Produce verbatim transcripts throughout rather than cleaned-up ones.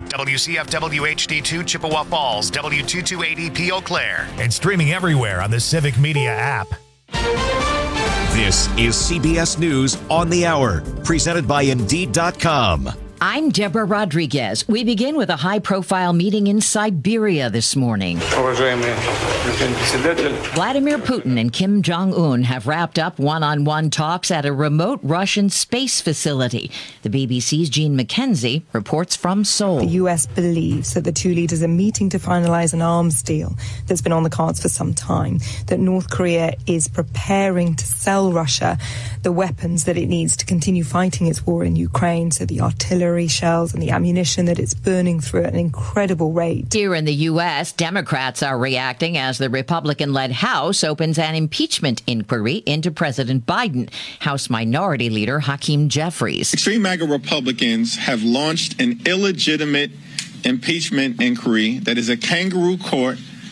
W C F W H D two Chippewa Falls, W two two eight E P Eau Claire, and streaming everywhere on the Civic Media app. This is C B S News on the Hour, presented by Indeed dot com. I'm Deborah Rodriguez. We begin with a high-profile meeting in Siberia this morning. Vladimir Putin and Kim Jong-un have wrapped up one-on-one talks at a remote Russian space facility. The B B C's Jean McKenzie reports from Seoul. The U S believes that the two leaders are meeting to finalize an arms deal that's been on the cards for some time, that North Korea is preparing to sell Russia the weapons that it needs to continue fighting its war in Ukraine, so the artillery shells and the ammunition that it's burning through at an incredible rate. Here in the U S, Democrats are reacting as the Republican-led House opens an impeachment inquiry into President Biden. House Minority Leader Hakeem Jeffries. Extreme MAGA Republicans have launched an illegitimate impeachment inquiry that is a kangaroo court,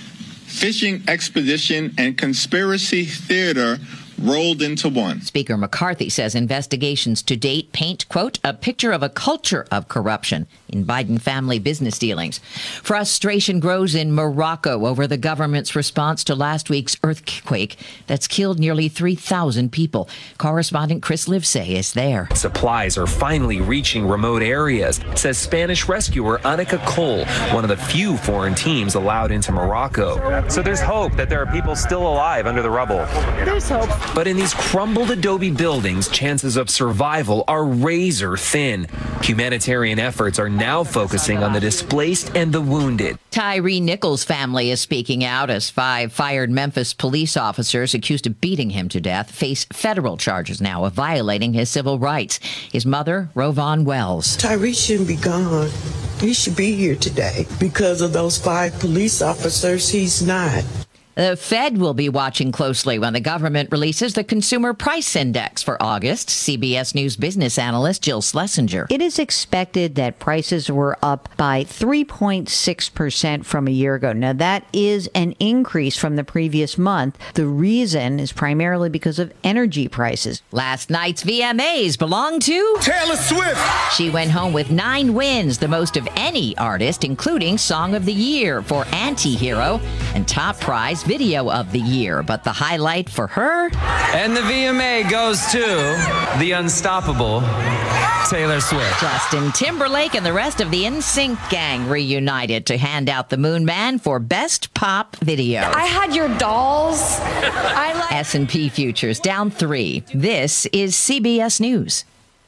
fishing expedition, and conspiracy theater rolled into one. Speaker McCarthy says investigations to date paint, quote, a picture of a culture of corruption in Biden family business dealings. Frustration grows in Morocco over the government's response to last week's earthquake that's killed nearly three thousand people. Correspondent Chris Livesay is there. Supplies are finally reaching remote areas, says Spanish rescuer Annika Cole, one of the few foreign teams allowed into Morocco. So there's hope that there are people still alive under the rubble. There's hope. But in these crumbled adobe buildings, chances of survival are razor thin. Humanitarian efforts are now focusing on the displaced and the wounded. Tyree Nichols' family is speaking out as five fired Memphis police officers accused of beating him to death face federal charges now of violating his civil rights. His mother, Rovon Wells. Tyree shouldn't be gone. He should be here today. Because of those five police officers, he's not. The Fed will be watching closely when the government releases the Consumer Price Index for August. C B S News business analyst Jill Schlesinger. It is expected that prices were up by three point six percent from a year ago. Now, that is an increase from the previous month. The reason is primarily because of energy prices. Last night's V M As belonged to Taylor Swift. She went home with nine wins, the most of any artist, including Song of the Year for Anti-Hero and top prize Video of the Year. But the highlight for her... And the V M A goes to the unstoppable Taylor Swift. Justin Timberlake and the rest of the N Sync gang reunited to hand out the Moon Man for Best Pop Video. I had your dolls. I like... S and P futures down three. This is C B S News.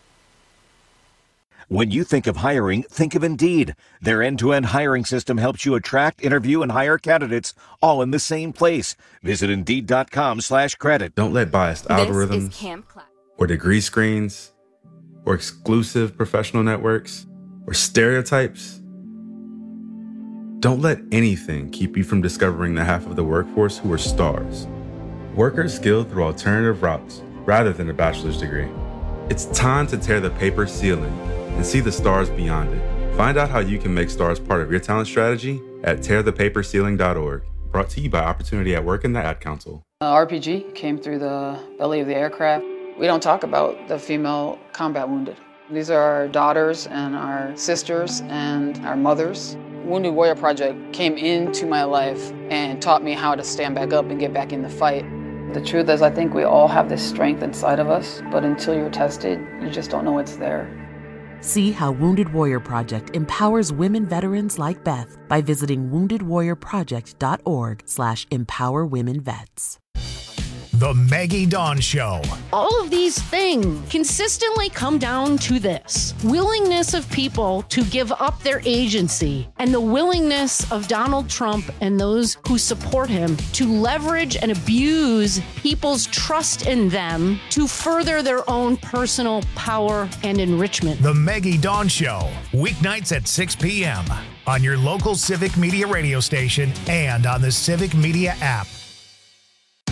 When you think of hiring, think of Indeed. Their end-to-end hiring system helps you attract, interview, and hire candidates all in the same place. Visit Indeed.com slash credit. Don't let biased algorithms or degree screens or exclusive professional networks or stereotypes. Don't let anything keep you from discovering the half of the workforce who are stars. Workers skilled through alternative routes rather than a bachelor's degree. It's time to tear the paper ceiling and see the stars beyond it. Find out how you can make stars part of your talent strategy at tear the paper ceiling dot org. Brought to you by Opportunity at Work and the Ad Council. Uh, R P G came through the belly of the aircraft. We don't talk about the female combat wounded. These are our daughters and our sisters and our mothers. Wounded Warrior Project came into my life and taught me how to stand back up and get back in the fight. The truth is, I think we all have this strength inside of us, but until you're tested, you just don't know it's there. See how Wounded Warrior Project empowers women veterans like Beth by visiting wounded warrior project dot org slash empower women vets. The Maggie Dawn Show. All of these things consistently come down to this: willingness of people to give up their agency, and the willingness of Donald Trump and those who support him to leverage and abuse people's trust in them to further their own personal power and enrichment. The Maggie Dawn Show, weeknights at six p.m. on your local Civic Media radio station and on the Civic Media app.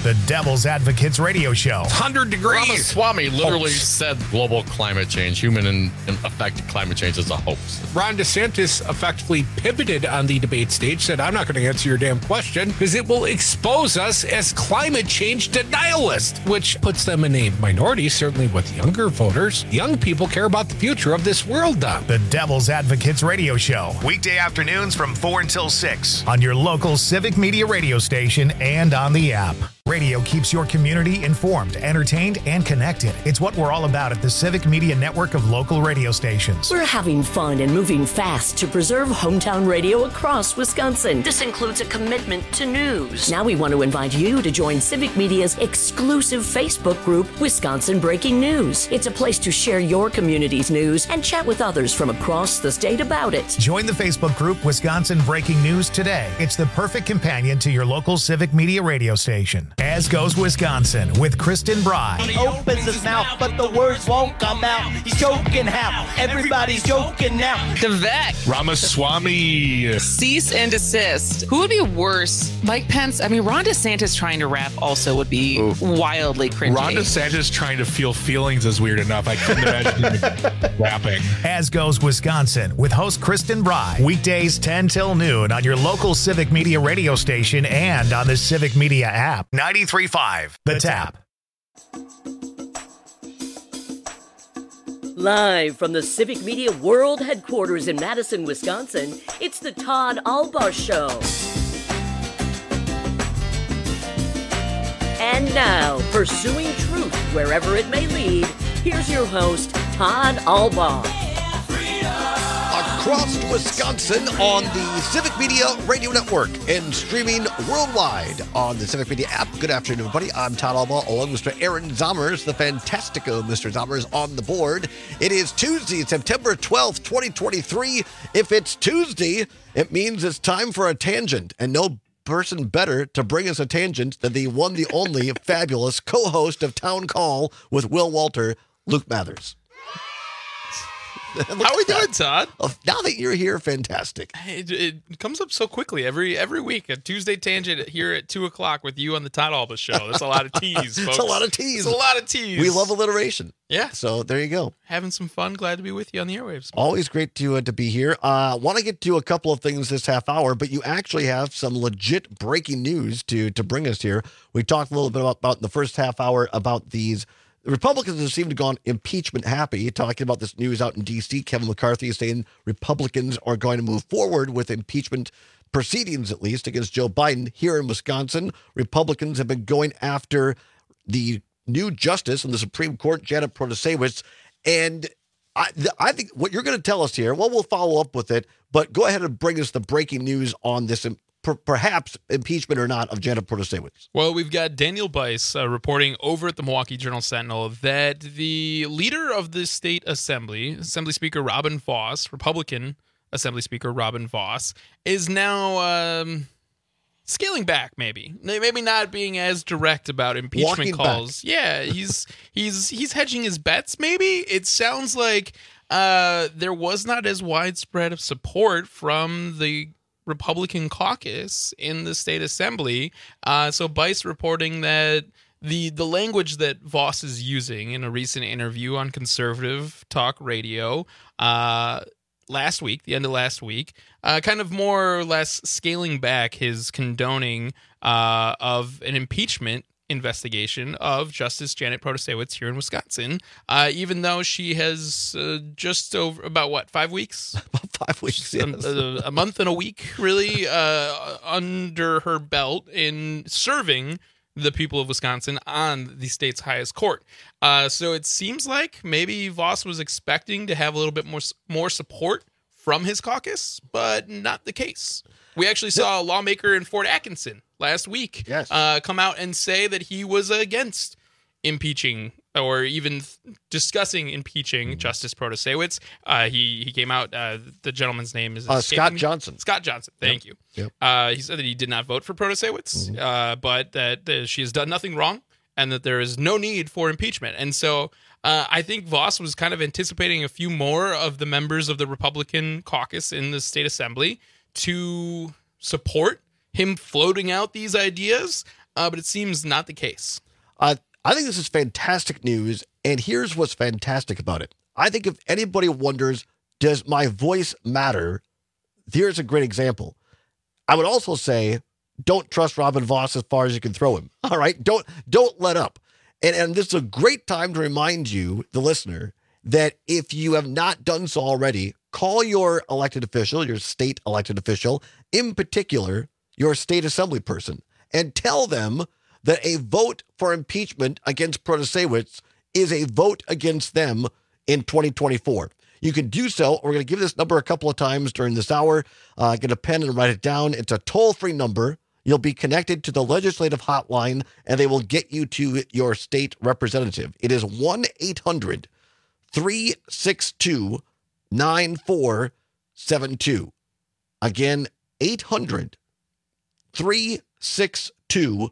The Devil's Advocates Radio Show. one hundred degrees. Ramaswamy literally said global climate change, human and affected climate change is a hoax. Ron DeSantis effectively pivoted on the debate stage, said, I'm not going to answer your damn question because it will expose us as climate change denialists, which puts them in a minority, certainly with younger voters. Young people care about the future of this world, Don. The Devil's Advocates Radio Show. Weekday afternoons from four until six on your local Civic Media radio station and on the app. Radio keeps your community informed, entertained, and connected. It's what we're all about at the Civic Media network of local radio stations. We're having fun and moving fast to preserve hometown radio across Wisconsin. This includes a commitment to news. Now we want to invite you to join Civic Media's exclusive Facebook group, Wisconsin Breaking News. It's a place to share your community's news and chat with others from across the state about it. Join the Facebook group Wisconsin Breaking News today. It's the perfect companion to your local Civic Media radio station. As Goes Wisconsin with Kristen Bry. He opens his mouth, but the words won't come out. He's joking how? Everybody's joking now. The Vec. Ramaswamy. Cease and desist. Who would be worse? Mike Pence? I mean, Ron DeSantis trying to rap also would be Ooh. wildly cringy. Ron DeSantis trying to feel feelings is weird enough. I couldn't imagine him rapping. As Goes Wisconsin with host Kristen Bry. Weekdays ten till noon on your local Civic Media radio station and on the Civic Media app. ninety-three point five The Tap. Live from the Civic Media World Headquarters in Madison, Wisconsin, it's the Todd Albaugh Show. And now, pursuing truth wherever it may lead, here's your host, Todd Albaugh. Across Wisconsin on the Civic Media Radio Network and streaming worldwide on the Civic Media app. Good afternoon, everybody. I'm Todd Albaugh, along with Mister Aaron Zommers, the fantastico Mister Zommers on the board. It is Tuesday, September twelfth, twenty twenty-three. If it's Tuesday, it means it's time for a tangent, and no person better to bring us a tangent than the one, the only fabulous co-host of Town Call with Will Walter, Luke Mathers. How are we doing, Todd? Oh, now that you're here, fantastic. It, it comes up so quickly every every week. A Tuesday tangent here at two o'clock with you on the Todd Albaugh Show. That's a lot of teas, folks. It's a lot of teas. It's a lot of teas. We love alliteration. Yeah. So there you go. Having some fun. Glad to be with you on the airwaves. Always great to uh, to be here. Uh, want to get to a couple of things this half hour, but you actually have some legit breaking news to to bring us here. We talked a little bit about, about in the first half hour about these. The Republicans have seemed to have gone impeachment happy, talking about this news out in D C. Kevin McCarthy is saying Republicans are going to move forward with impeachment proceedings, at least, against Joe Biden. Here in Wisconsin, Republicans have been going after the new justice in the Supreme Court, Janet Protasiewicz. And I, I think what you're going to tell us here, well, we'll follow up with it, but go ahead and bring us the breaking news on this perhaps impeachment or not of Janet Protasiewicz. Well, we've got Daniel Bice uh, reporting over at the Milwaukee Journal-Sentinel that the leader of the state assembly, Assembly Speaker Robin Vos, Republican Assembly Speaker Robin Vos, is now um, scaling back. Maybe, maybe not being as direct about impeachment Walking calls. Back. Yeah, he's he's he's hedging his bets. Maybe it sounds like uh, there was not as widespread of support from the Republican caucus in the state assembly. Uh, so Bice reporting that the the language that Vos is using in a recent interview on conservative talk radio uh, last week, the end of last week, uh, kind of more or less scaling back his condoning uh, of an impeachment investigation of Justice Janet Protasiewicz here in Wisconsin, uh, even though she has uh, just over about what five weeks, about five weeks, yes. a, a month and a week, really, uh, under her belt in serving the people of Wisconsin on the state's highest court. Uh, so it seems like maybe Vos was expecting to have a little bit more more support from his caucus, but not the case. We actually saw a lawmaker in Fort Atkinson last week yes. uh, come out and say that he was against impeaching or even th- discussing impeaching mm-hmm. Justice Protasiewicz. Uh, he he came out. Uh, the gentleman's name is uh, Scott Johnson. Scott Johnson. Thank yep. you. Yep. Uh, he said that he did not vote for Protasiewicz, mm-hmm. uh, but that, that she has done nothing wrong and that there is no need for impeachment. And so uh, I think Vos was kind of anticipating a few more of the members of the Republican caucus in the state assembly to support him floating out these ideas. uh, but it seems not the case. Uh, I think this is fantastic news, and here's what's fantastic about it. I think if anybody wonders, does my voice matter? Here's a great example. I would also say, don't trust Robin Vos as far as you can throw him. All right? Don't don't let up. And, and this is a great time to remind you, the listener, that if you have not done so already, call your elected official, your state elected official, in particular, your state assembly person, and tell them that a vote for impeachment against Protasewicz is a vote against them in twenty twenty-four. You can do so. We're going to give this number a couple of times during this hour. Uh, get a pen and write it down. It's a toll-free number. You'll be connected to the legislative hotline, and they will get you to your state representative. It is one eight hundred three six two nine four seven two. Again, eight hundred three six two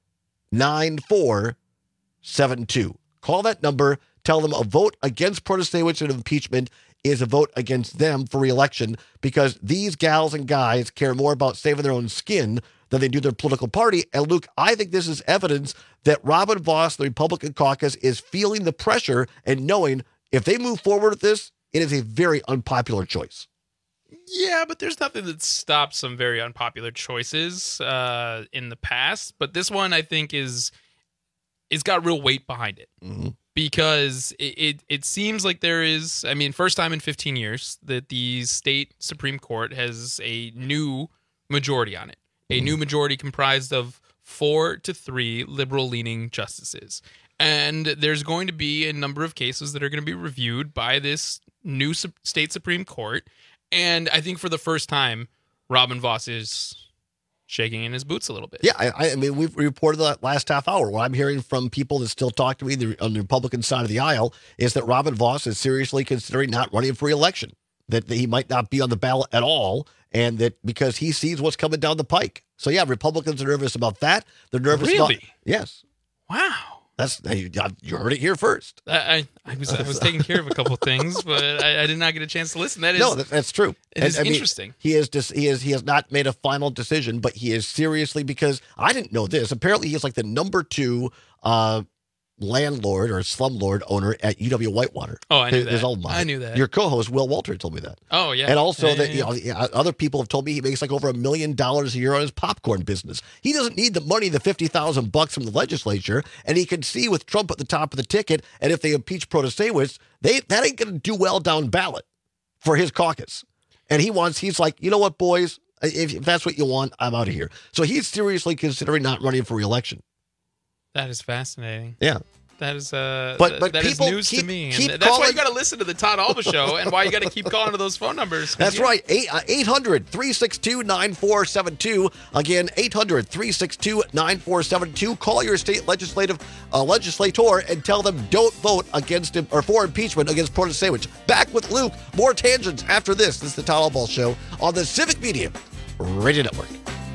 nine four seven two. Call that number. Tell them a vote against Protasewicz and impeachment is a vote against them for re-election, because these gals and guys care more about saving their own skin than they do their political party. And Luke, I think this is evidence that Robin Vos, the Republican caucus, is feeling the pressure and knowing if they move forward with this, it is a very unpopular choice. Yeah, but there's nothing that stops some very unpopular choices uh, in the past. But this one, I think, is it's got real weight behind it. Mm-hmm. Because it, it, it seems like there is, I mean, first time in fifteen years that the state Supreme Court has a new majority on it. A new majority comprised of four to three liberal-leaning justices. And there's going to be a number of cases that are going to be reviewed by this new su- state Supreme Court. And I think for the first time, Robin Vos is shaking in his boots a little bit. Yeah, I, I mean, we've reported that last half hour. What I'm hearing from people that still talk to me the, on the Republican side of the aisle is that Robin Vos is seriously considering not running for re-election, that, that he might not be on the ballot at all, and that because he sees what's coming down the pike. So, yeah, Republicans are nervous about that. They're nervous really? about... Yes. Wow. That's you, you heard it here first. I, I was I was taking care of a couple things, but I, I did not get a chance to listen. That is no, that, that's true. It and, is I mean, interesting. He is just he is he has not made a final decision, but he is seriously, because I didn't know this. Apparently, he's like the number two uh, landlord or slumlord owner at U W Whitewater. Oh, I knew his, that. his old mine. I knew that. Your co-host Will Walter told me that. Oh yeah, and also yeah, that yeah, you know other people have told me he makes like over a million dollars a year on his popcorn business. He doesn't need the money, the fifty thousand bucks from the legislature, and he can see with Trump at the top of the ticket, and if they impeach Protasewicz, they that ain't going to do well down ballot for his caucus. And he wants, he's like, you know what, boys, if, if that's what you want, I'm out of here. So he's seriously considering not running for re-election. That is fascinating. Yeah. That is uh, but, but that people is news keep, to me. Keep and that's calling. why you got to listen to the Todd Alba Show, and why you got to keep calling to those phone numbers. That's right. eight hundred three six two nine four seven two. Again, eight hundred three six two nine four seven two. Call your state legislative uh, legislator and tell them don't vote against him or for impeachment against Protasewicz. Back with Luke. More tangents after this. This is the Todd Alba Show on the Civic Media Radio Network.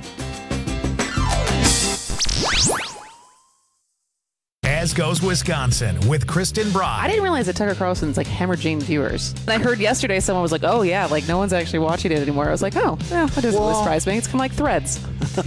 As Goes Wisconsin with Kristen Bry. I didn't realize that Tucker Carlson's like hemorrhaging viewers. I heard yesterday someone was like, oh yeah, like no one's actually watching it anymore. I was like, oh, yeah, that doesn't really surprise me. It's kind of like Threads. it,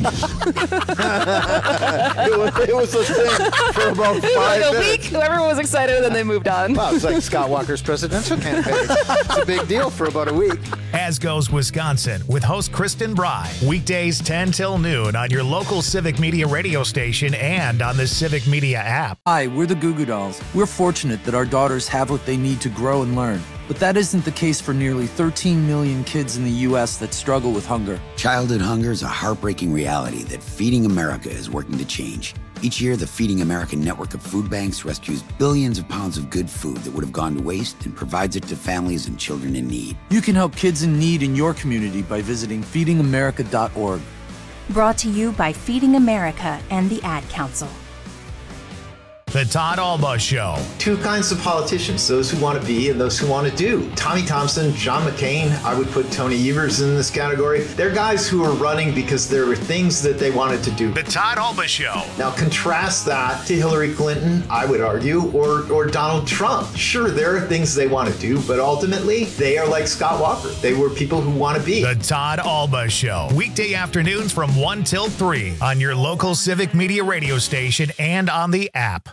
was, it was a thing for about five like a minutes. week, everyone was excited, and then they moved on. Wow, it's like Scott Walker's presidential campaign. It's a big deal for about a week. As Goes Wisconsin with host Kristen Bry. Weekdays ten till noon on your local Civic Media radio station and on the Civic Media app. Hi, we're the Goo Goo Dolls. We're fortunate that our daughters have what they need to grow and learn. But that isn't the case for nearly thirteen million kids in the U S that struggle with hunger. Childhood hunger is a heartbreaking reality that Feeding America is working to change. Each year, the Feeding America network of food banks rescues billions of pounds of good food that would have gone to waste and provides it to families and children in need. You can help kids in need in your community by visiting feeding america dot org. Brought to you by Feeding America and the Ad Council. The Todd Alba Show. Two kinds of politicians, those who want to be and those who want to do. Tommy Thompson, John McCain, I would put Tony Evers in this category. They're guys who are running because there were things that they wanted to do. The Todd Alba Show. Now contrast that to Hillary Clinton, I would argue, or, or Donald Trump. Sure, there are things they want to do, but ultimately they are like Scott Walker. They were people who want to be. The Todd Alba Show. Weekday afternoons from one till three on your local Civic Media radio station and on the app.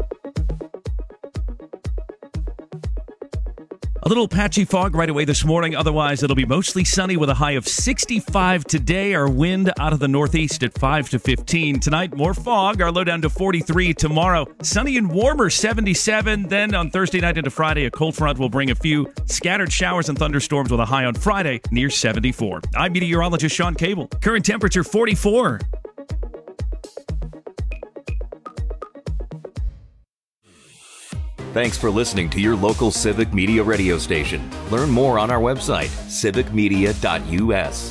A little patchy fog right away this morning. Otherwise, it'll be mostly sunny with a high of sixty-five today. Our wind out of the northeast at five to fifteen. Tonight, more fog. Our low down to forty-three tomorrow. Sunny and warmer, seventy-seven. Then on Thursday night into Friday, a cold front will bring a few scattered showers and thunderstorms with a high on Friday near seventy-four. I'm meteorologist Sean Cable. Current temperature forty-four. Thanks for listening to your local Civic Media radio station. Learn more on our website, civic media dot u s.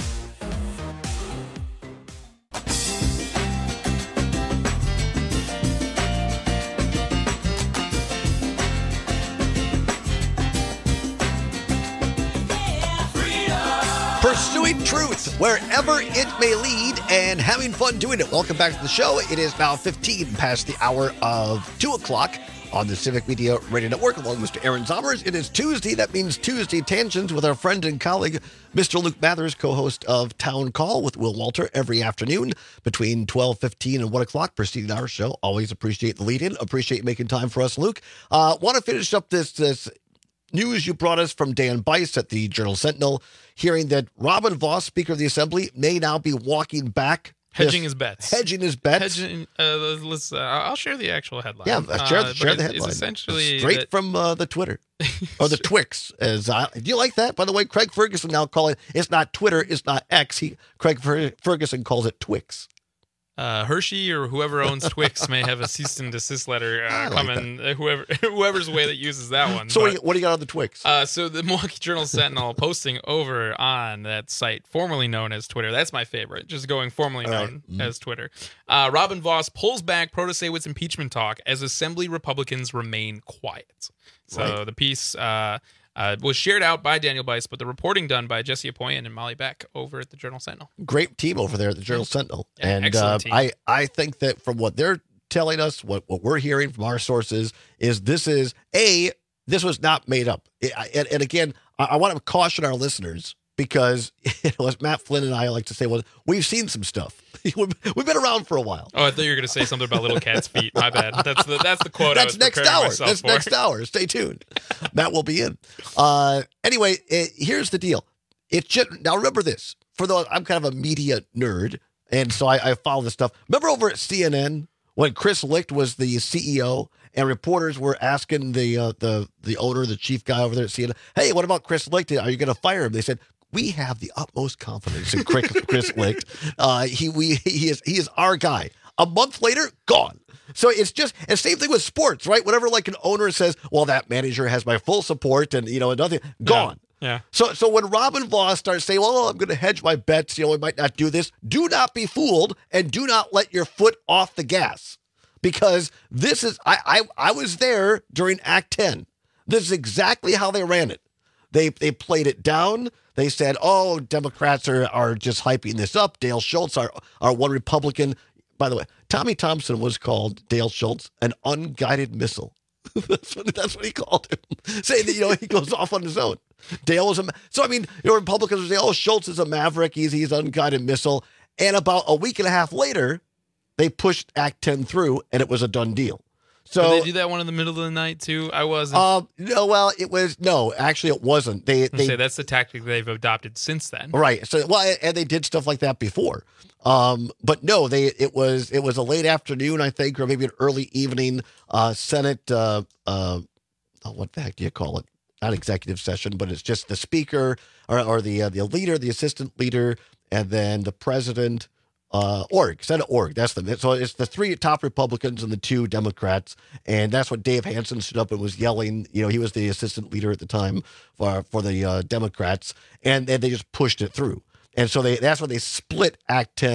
Pursuing truth wherever it may lead and having fun doing it. Welcome back to the show. It is now fifteen past the hour of two o'clock. On the Civic Media Radio Network, along with Mister Aaron Zommers. It is Tuesday. That means Tuesday Tangents with our friend and colleague, Mister Luke Mathers, co-host of Town Call with Will Walter every afternoon between twelve fifteen and one o'clock, preceding our show. Always appreciate the lead-in. Appreciate you making time for us, Luke. Uh, want to finish up this, this news you brought us from Dan Bice at the Journal-Sentinel, hearing that Robin Vos, Speaker of the Assembly, may now be walking back Hedging his bets. Hedging his bets. Hedging, uh, let's, uh, I'll share the actual headline. Yeah, share, uh, share it, the headline. It's essentially straight that, from uh, the Twitter or the Twix. As I, do you like that? By the way, Craig Ferguson now calling it. It's not Twitter. It's not X. He Craig Fer- Ferguson calls it Twix. Uh, Hershey or whoever owns Twix may have a cease and desist letter uh, like coming. Uh, whoever, whoever's way that uses that one. So but, what, do you, what do you got on the Twix? Uh, so the Milwaukee Journal Sentinel posting over on that site formerly known as Twitter. That's my favorite. Just going formerly known right. mm-hmm. as Twitter. Uh, Robin Vos pulls back Protasewicz impeachment talk as Assembly Republicans remain quiet. So right. the piece uh, uh, was shared out by Daniel Bice, but the reporting done by Jesse Apoyan and Molly Beck over at the Journal Sentinel. Great team over there at the Journal Sentinel. Yeah, and excellent uh, team. I, I think that from what they're telling us, what, what we're hearing from our sources is this is, A, this was not made up. It, and, and again, I, I want to caution our listeners because, you know, as Matt Flynn and I like to say, well, we've seen some stuff. We've been around for a while. Oh, I thought you were going to say something about little cat's feet. My bad. That's the that's the quote. That's I was next hour. That's for. next hour. Stay tuned. Matt will be in. Uh, anyway, it, here's the deal. It just, now remember this. For the I'm kind of a media nerd, and so I, I follow this stuff. Remember over at C N N when Chris Licht was the C E O and reporters were asking the uh, the the owner, the chief guy over there at C N N, hey, what about Chris Licht? Are you going to fire him? They said, we have the utmost confidence in Chris, Chris Licht. Uh, he we he is he is our guy. A month later, gone. So it's just and same thing with sports, right? Whenever like an owner says, "Well, that manager has my full support," and you know, nothing gone. Yeah. yeah. So so when Robin Vos starts saying, "Well, I'm going to hedge my bets," you know, we might not do this. Do not be fooled, and do not let your foot off the gas, because this is I I I was there during Act ten. This is exactly how they ran it. They they played it down. They said, oh, Democrats are, are just hyping this up. Dale Schultz, our, our one Republican. By the way, Tommy Thompson was called, Dale Schultz, an unguided missile. that's, what, that's what he called him. Saying that, you know, he goes off on his own. Dale was a... So, I mean, you know, Republicans would say, oh, Schultz is a maverick. He's, he's an unguided missile. And about a week and a half later, they pushed Act ten through, and it was a done deal. So did they do that one in the middle of the night too? I wasn't. Um, no, well, it was no. Actually, it wasn't. They they say that's the tactic they've adopted since then. Right. So well, and they did stuff like that before. Um, but no, they it was it was a late afternoon, I think, or maybe an early evening. Uh, Senate. Uh, uh, oh, what the heck do you call it? Not executive session, but it's just the speaker or or the uh, the leader, the assistant leader, and then the president. Uh, org, Senate org. That's the so it's the three top Republicans and the two Democrats, and that's what Dave Hansen stood up and was yelling. You know, he was the assistant leader at the time for for the uh, Democrats, and then they just pushed it through. And so they that's when they split Act ten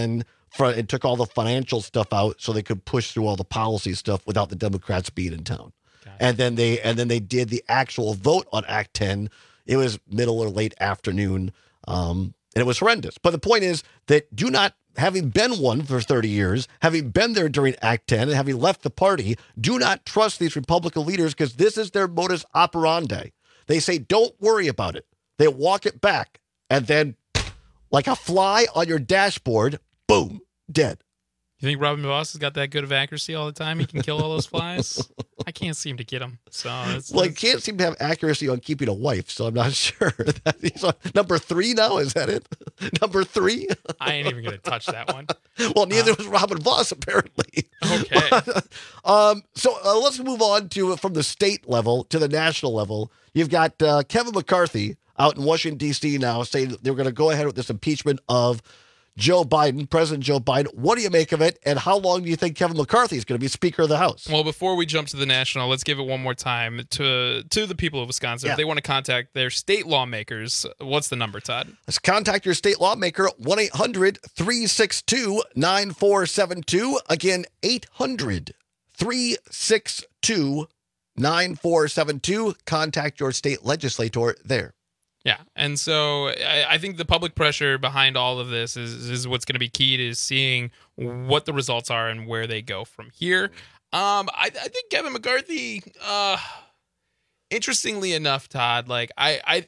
for, and took all the financial stuff out so they could push through all the policy stuff without the Democrats being in town. And then they and then they did the actual vote on Act ten. It was middle or late afternoon, um, and it was horrendous. But the point is that do not, having been one for thirty years, having been there during Act ten, and having left the party, do not trust these Republican leaders because this is their modus operandi. They say, don't worry about it. They walk it back, and then like a fly on your dashboard, boom, dead. You think Robin Voss has got that good of accuracy all the time? He can kill all those flies? I can't seem to get him. So it's, well, it's, he can't seem to have accuracy on keeping a wife, so I'm not sure. That he's on number three now. Is that it? Number three? I ain't even going to touch that one. Well, neither Uh, was Robin Voss, apparently. Okay. um, so uh, let's move on to from the state level to the national level. You've got uh, Kevin McCarthy out in Washington, D C now saying that they're going to go ahead with this impeachment of Joe Biden, President Joe Biden. What do you make of it, and how long do you think Kevin McCarthy is going to be Speaker of the House? Well, before we jump to the national, let's give it one more time to to the people of Wisconsin. Yeah. If they want to contact their state lawmakers, what's the number, Todd? Let's contact your state lawmaker, one eight hundred three six two nine four seven two. Again, eight hundred three six two nine four seven two. Contact your state legislator there. Yeah, and so I, I think the public pressure behind all of this is is what's going to be key to seeing what the results are and where they go from here. Um, I, I think Kevin McCarthy, uh, interestingly enough, Todd, like I, I,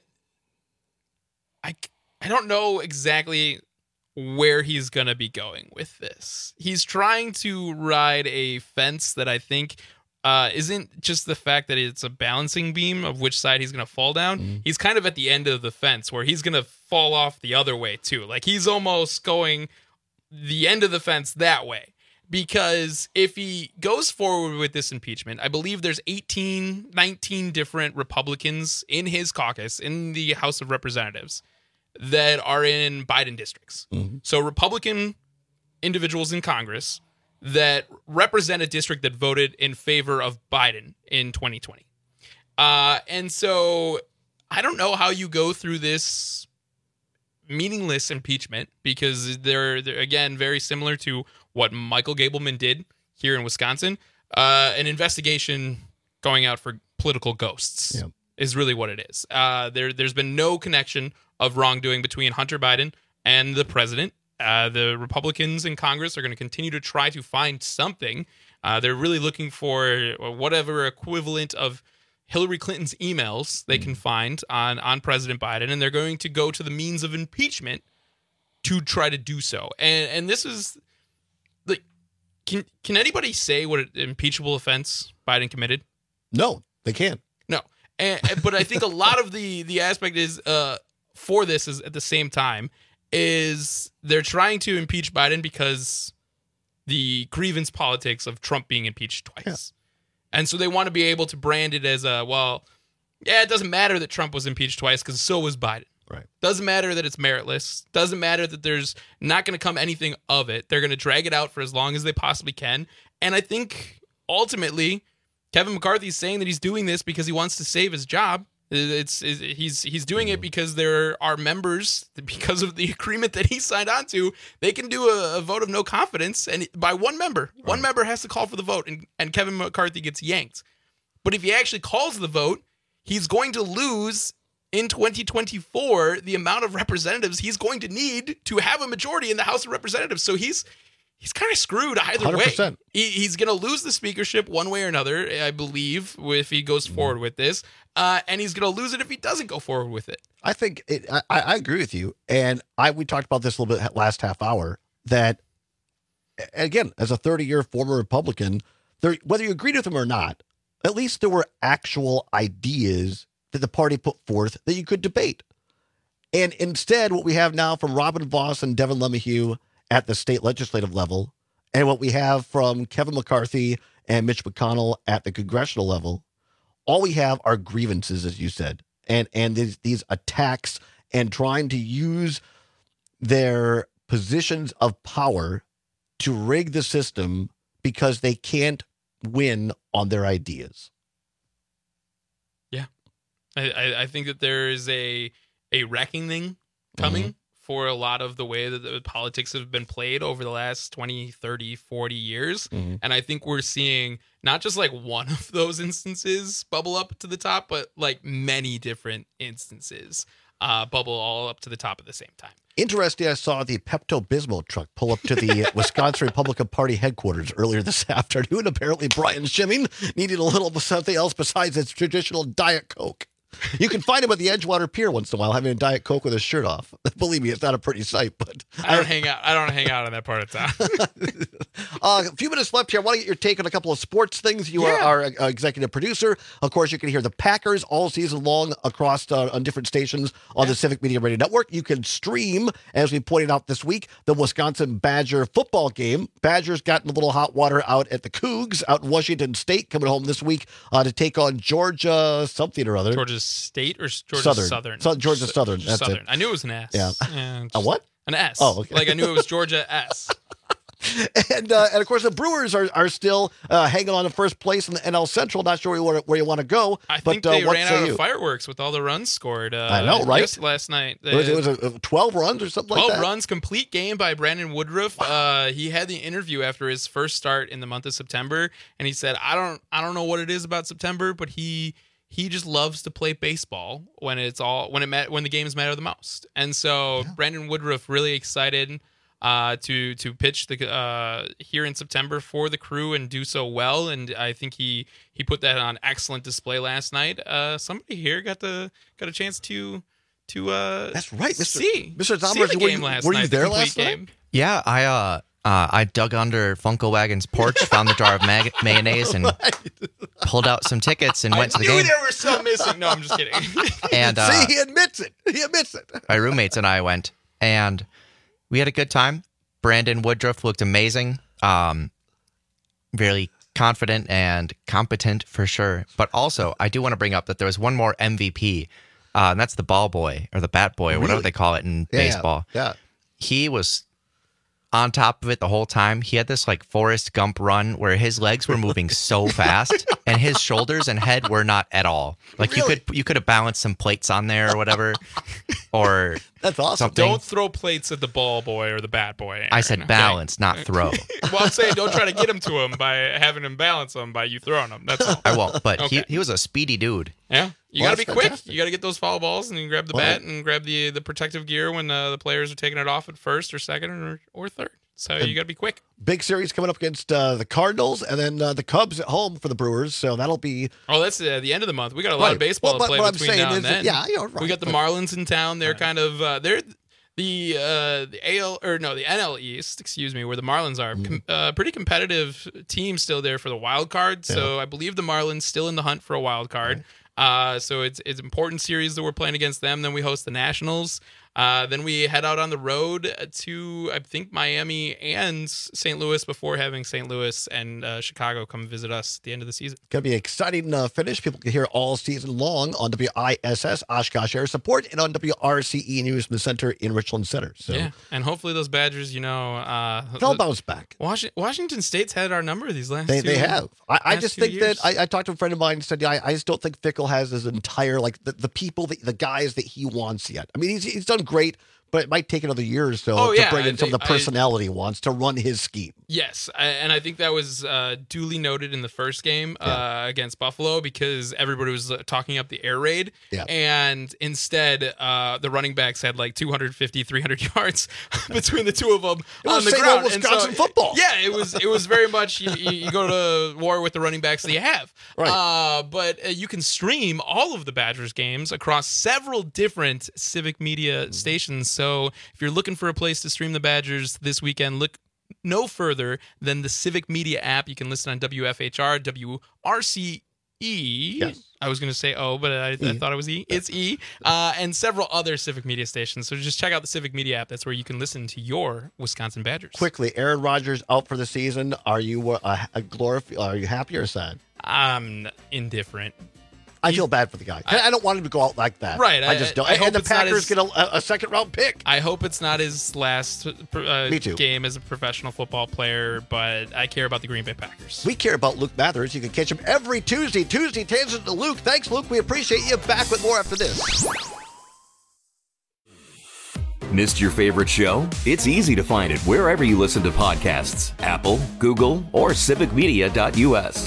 I, I don't know exactly where he's going to be going with this. He's trying to ride a fence that I think Uh, isn't just the fact that it's a balancing beam of which side he's going to fall down. Mm-hmm. He's kind of at the end of the fence where he's going to fall off the other way too. Like he's almost going the end of the fence that way. Because if he goes forward with this impeachment, I believe there's eighteen, nineteen different Republicans in his caucus in the House of Representatives that are in Biden districts. Mm-hmm. So Republican individuals in Congress that represent a district that voted in favor of Biden in twenty twenty. Uh, and so I don't know how you go through this meaningless impeachment because they're, they're again, very similar to what Michael Gableman did here in Wisconsin. Uh, an investigation going out for political ghosts yep. is really what it is. Uh, there, there's been no connection of wrongdoing between Hunter Biden and the president. Uh, the Republicans in Congress are going to continue to try to find something. Uh, they're really looking for whatever equivalent of Hillary Clinton's emails they can find on, on President Biden, and they're going to go to the means of impeachment to try to do so. And and this is like, can can anybody say what an impeachable offense Biden committed? No, they can't. No, and, but I think a lot of the the aspect is uh, for this is at the same time. Is they're trying to impeach Biden because the grievance politics of Trump being impeached twice. Yeah. And so they want to be able to brand it as a, well, yeah, it doesn't matter that Trump was impeached twice because so was Biden. Right. Doesn't matter that it's meritless. Doesn't matter that there's not going to come anything of it. They're going to drag it out for as long as they possibly can. And I think ultimately Kevin McCarthy is saying that he's doing this because he wants to save his job. It's, it's he's he's doing it because there are members, because of the agreement that he signed on to, they can do a, a vote of no confidence, and by one member, right. one member has to call for the vote, and, and Kevin McCarthy gets yanked. But if he actually calls the vote, he's going to lose in twenty twenty-four the amount of representatives he's going to need to have a majority in the House of Representatives. So he's he's kind of screwed either one hundred percent. way. He, he's going to lose the speakership one way or another, I believe, if he goes mm-hmm. forward with this. Uh, and he's going to lose it if he doesn't go forward with it. I think it, I, I agree with you. And I we talked about this a little bit last half hour, that, again, as a thirty-year former Republican, there, whether you agreed with him or not, at least there were actual ideas that the party put forth that you could debate. And instead, what we have now from Robin Voss and Devin LeMahieu at the state legislative level, and what we have from Kevin McCarthy and Mitch McConnell at the congressional level, all we have are grievances, as you said, and and these, these attacks and trying to use their positions of power to rig the system because they can't win on their ideas. Yeah, I, I think that there is a a reckoning coming mm-hmm. for a lot of the way that the politics have been played over the last twenty, thirty, forty years. Mm-hmm. And I think we're seeing not just like one of those instances bubble up to the top, but like many different instances uh, bubble all up to the top at the same time. Interesting, I saw the Pepto-Bismol truck pull up to the Wisconsin Republican Party headquarters earlier this afternoon. Apparently, Brian Schimming needed a little something else besides its traditional Diet Coke. You can find him at the Edgewater Pier once in a while having a Diet Coke with his shirt off. Believe me, it's not a pretty sight. But I don't hang out. I don't hang out in that part of town. uh, a few minutes left here. I want to get your take on a couple of sports things. You Yeah. are our uh, executive producer. Of course, you can hear the Packers all season long across uh, on different stations on the Civic Media Radio Network. You can stream, as we pointed out this week, the Wisconsin Badger football game. Badgers got in a little hot water out at the Cougs out in Washington State, coming home this week uh, to take on Georgia something or other. Georgia State or Georgia Southern. Southern? So- Georgia Southern, that's Southern. it. I knew it was an S. Yeah. Yeah, A just- what? An S. Oh, okay. Like I knew it was Georgia S. And uh, and of course the Brewers are are still uh, hanging on to first place in the N L Central. Not sure where you want to, where you want to go. I but think uh, they what ran say out you? of fireworks with all the runs scored. Uh, I know, right? Just last night. It was, it was a, a twelve runs or something like twelve that. runs, complete game by Brandon Woodruff. Uh, he had the interview after his first start in the month of September, and he said, "I don't, I don't know what it is about September, but he." He just loves to play baseball when it's all when it met, when the games matter the most, and so yeah. Brandon Woodruff really excited uh, to to pitch the uh, here in September for the Crew and do so well, and I think he he put that on excellent display last night. Uh, somebody here got the got a chance to to uh, that's right, Mister See, Mister see Zombers, the were game you, last were night. you the there complete last game. night? Yeah, I uh, uh, I dug under Funko Wagon's porch, found the jar of mag- mayonnaise, and pulled out some tickets and went I to the knew game. there was some missing. No, I'm just kidding. And uh, See, he admits it. He admits it. my roommates and I went, and we had a good time. Brandon Woodruff looked amazing, um, really confident and competent for sure. But also, I do want to bring up that there was one more M V P, uh, and that's the ball boy or the bat boy or whatever Really? they call it in Yeah, baseball. Yeah. He was on top of it the whole time. He had this like Forrest Gump run where his legs were moving so fast and his shoulders and head were not at all. Like Really? you could you could have balanced some plates on there or whatever. Or that's awesome. Something. Don't throw plates at the ball boy or the bat boy. Aaron, I said okay? balance, not throw. Well, I'm saying don't try to get him to him by having him balance him by you throwing him. That's all. I won't. But Okay. he, he was a speedy dude. Yeah, you Well, got to be that's quick. fantastic. You got to get those foul balls and you grab the Well, bat and grab the the protective gear when uh, the players are taking it off at first or second or, or third. So you got to be quick. Big series coming up against uh, the Cardinals and then uh, the Cubs at home for the Brewers. So that'll be Oh, that's uh, the end of the month. We got a lot Right. of baseball Well, but to play what I'm between saying now and is that- then. yeah, you're right, We got the but- Marlins in town. They're kind of uh, they're the uh, the A L or no the N L East, excuse me, where the Marlins are. Mm-hmm. Com- uh, pretty competitive team still there for the wild card. So I believe the Marlins still in the hunt for a wild card. Uh, so it's it's important series that we're playing against them. Then we host the Nationals. Uh, then we head out on the road to, I think, Miami and Saint Louis before having Saint Louis and uh, Chicago come visit us at the end of the season. going to be an exciting uh, finish. People can hear all season long on W I S S, Oshkosh Air Support, and on W R C E News from the Center in Richland Center. So Yeah, and hopefully those Badgers, you know, uh, they'll bounce back. Washington, Washington State's had our number these last. They, two, they have. I, I last just two think years. that I, I talked to a friend of mine and said, yeah, I, I just don't think Fickle has his entire, like, the, the people, that, the guys that he wants yet. I mean, he's, he's done great, but it might take another year or so Oh, to yeah, bring in I some of the think- I- personality he wants to run his scheme. Yes, I- and I think that was uh, duly noted in the first game uh, against Buffalo because everybody was uh, talking up the air raid, Yeah. and instead uh, the running backs had like two fifty, three hundred yards between the two of them It on was the same ground. old And Wisconsin football. Yeah, it was it was very much you, you you go to war with the running backs that you have. Right. Uh, but uh, you can stream all of the Badgers games across several different Civic Media Mm-hmm. stations. So if you're looking for a place to stream the Badgers this weekend, look no further than the Civic Media app. You can listen on W F H R, W R C E. Yes. I was going to say O, but I, I E. thought it was E. It's E. Uh, and several other Civic Media stations. So just check out the Civic Media app. That's where you can listen to your Wisconsin Badgers. Quickly, Aaron Rodgers out for the season. Are you uh, a glorif- Are you happy or sad? I'm indifferent. I feel bad for the guy. I, I don't want him to go out like that. Right, I, I- just don't. I and hope the it's not Packers his- get a, a second round pick. I hope it's not his last uh, Me too. game as a professional football player, but I care about the Green Bay Packers. We care about Luke Mathers. You can catch him every Tuesday. Tuesday, Tangent to Luke. Thanks, Luke. We appreciate you. Back with more after this. Missed your favorite show? It's easy to find it wherever you listen to podcasts. Apple, Google, or civic media dot U S.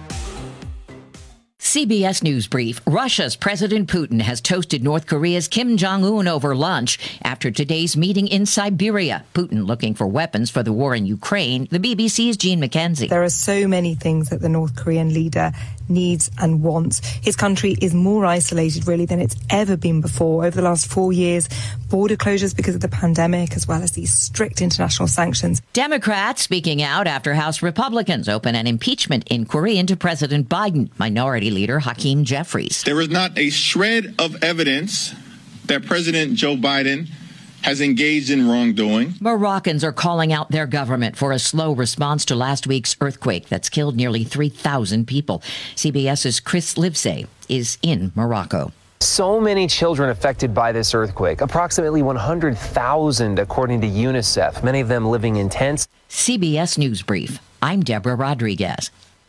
C B S News Brief. Russia's President Putin has toasted North Korea's Kim Jong-un over lunch after today's meeting in Siberia. Putin looking for weapons for the war in Ukraine. The B B C's Jean McKenzie. There are so many things that the North Korean leader needs and wants. His country is more isolated, really, than it's ever been before. Over the last four years, border closures because of the pandemic, as well as these strict international sanctions. Democrats speaking out after House Republicans open an impeachment inquiry into President Biden. Minority Leader Hakeem Jeffries. There is not a shred of evidence that President Joe Biden has engaged in wrongdoing. Moroccans are calling out their government for a slow response to last week's earthquake that's killed nearly three thousand people. CBS's Chris Livesey is in Morocco. So many children affected by this earthquake, approximately one hundred thousand according to UNICEF, many of them living in tents. C B S News Brief. I'm Deborah Rodriguez.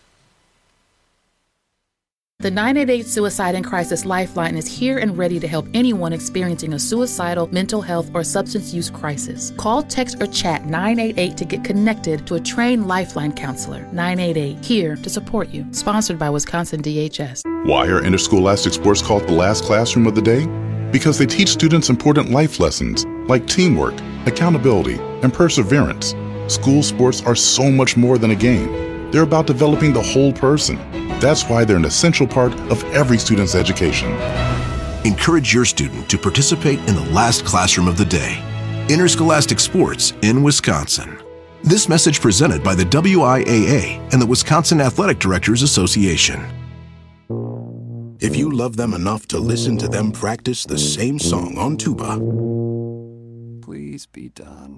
The nine eight eight Suicide and Crisis Lifeline is here and ready to help anyone experiencing a suicidal, mental health, or substance use crisis. Call, text, or chat nine eight eight to get connected to a trained Lifeline counselor. nine eight eight, here to support you. Sponsored by Wisconsin D H S. Why are interscholastic sports called the last classroom of the day? Because they teach students important life lessons like teamwork, accountability, and perseverance. School sports are so much more than a game. They're about developing the whole person. That's why they're an essential part of every student's education. Encourage your student to participate in the last classroom of the day. Interscholastic sports in Wisconsin. This message presented by the W I A A and the Wisconsin Athletic Directors Association. If you love them enough to listen to them practice the same song on tuba, please be done.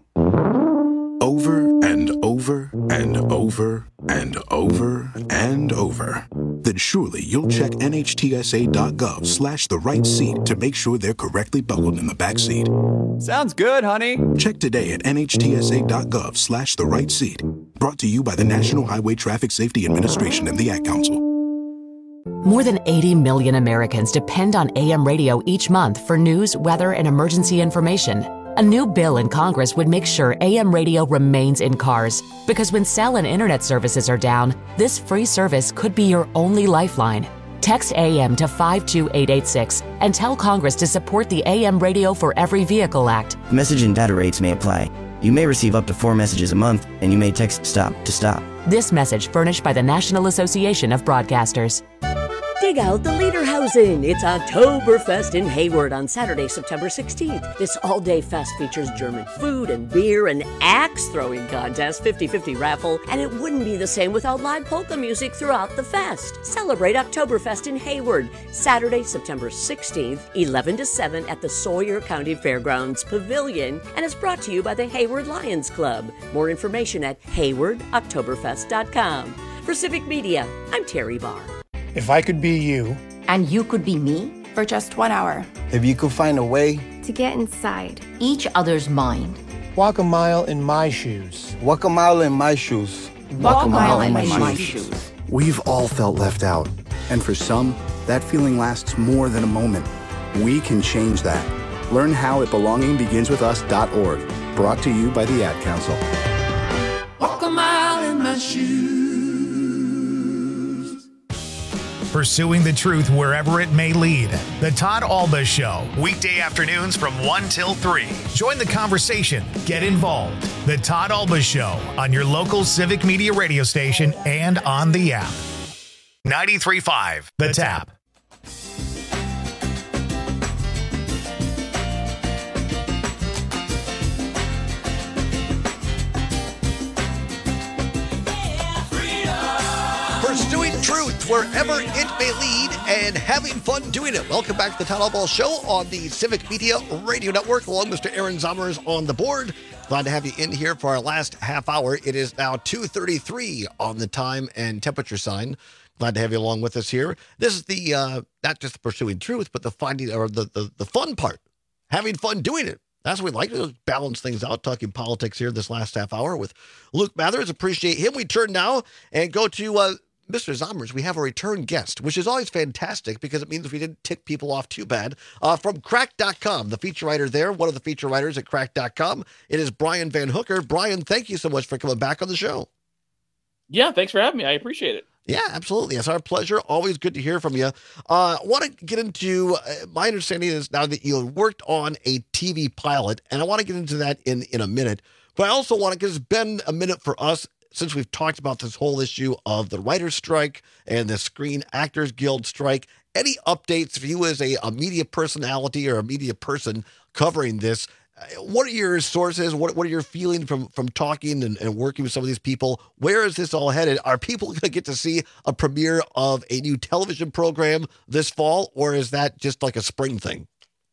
Over and over and over and over and over, then surely you'll check N H T S A dot gov slash the right seat to make sure they're correctly buckled in the back seat. Sounds good, honey. Check today at N H T S A dot gov slash the right seat. Brought to you by the National Highway Traffic Safety Administration and the Ad Council. More than eighty million Americans depend on A M radio each month for news, weather, and emergency information. A new bill in Congress would make sure A M radio remains in cars, because when cell and internet services are down, this free service could be your only lifeline. Text A M to five two eight eight six and tell Congress to support the A M Radio for Every Vehicle Act. Message and data rates may apply. You may receive up to four messages a month, and you may text STOP to stop. This message furnished by the National Association of Broadcasters. Dig out the Lederhausen. It's Oktoberfest in Hayward on Saturday, September sixteenth. This all-day fest features German food and beer, an axe-throwing contest, fifty-fifty raffle, and it wouldn't be the same without live polka music throughout the fest. Celebrate Oktoberfest in Hayward, Saturday, September sixteenth, eleven to seven at the Sawyer County Fairgrounds Pavilion, and is brought to you by the Hayward Lions Club. More information at hayward oktoberfest dot com. For Civic Media, I'm Terry Barr. If I could be you. And you could be me for just one hour. If you could find a way to get inside each other's mind. Walk a mile in my shoes. Walk a mile in my shoes. Walk, Walk a mile, mile in my, in my shoes. shoes. We've all felt left out. And for some, that feeling lasts more than a moment. We can change that. Learn how at belonging begins with us dot org. Brought to you by the Ad Council. Walk a mile in my shoes. Pursuing the truth wherever it may lead. The Todd Alba Show, weekday afternoons from one till three. Join the conversation. Get involved. The Todd Alba Show on your local Civic Media radio station and on the app. ninety-three point five The Tap. Pursuing truth wherever it may lead and having fun doing it. Welcome back to the Todd Alba Show on the Civic Media Radio Network. Along Mister Aaron Zommers on the board. Glad to have you in here for our last half hour. It is now two thirty-three on the time and temperature sign. Glad to have you along with us here. This is the, uh, not just the pursuing truth, but the finding, or the, the, the fun part. Having fun doing it. That's what we like to balance things out, talking politics here this last half hour with Luke Mathers. Appreciate him. We turn now and go to uh, Mister Zommers, we have a return guest, which is always fantastic because it means we didn't tick people off too bad. Uh, from crack dot com, the feature writer there, one of the feature writers at crack dot com, it is Brian Van Hooker. Brian, thank you so much for coming back on the show. Yeah, thanks for having me. I appreciate it. Yeah, absolutely. It's our pleasure. Always good to hear from you. Uh, want to get into, uh, my understanding is now that you worked on a T V pilot, and I want to get into that in, in a minute. But I also want to, because it's been a minute for us since we've talked about this whole issue of the writer's strike and the Screen Actors Guild strike. Any updates for you as a, a media personality or a media person covering this? What are your sources? What what are your feelings from, from talking and, and working with some of these people? Where is this all headed? Are people going to get to see a premiere of a new television program this fall, or is that just like a spring thing?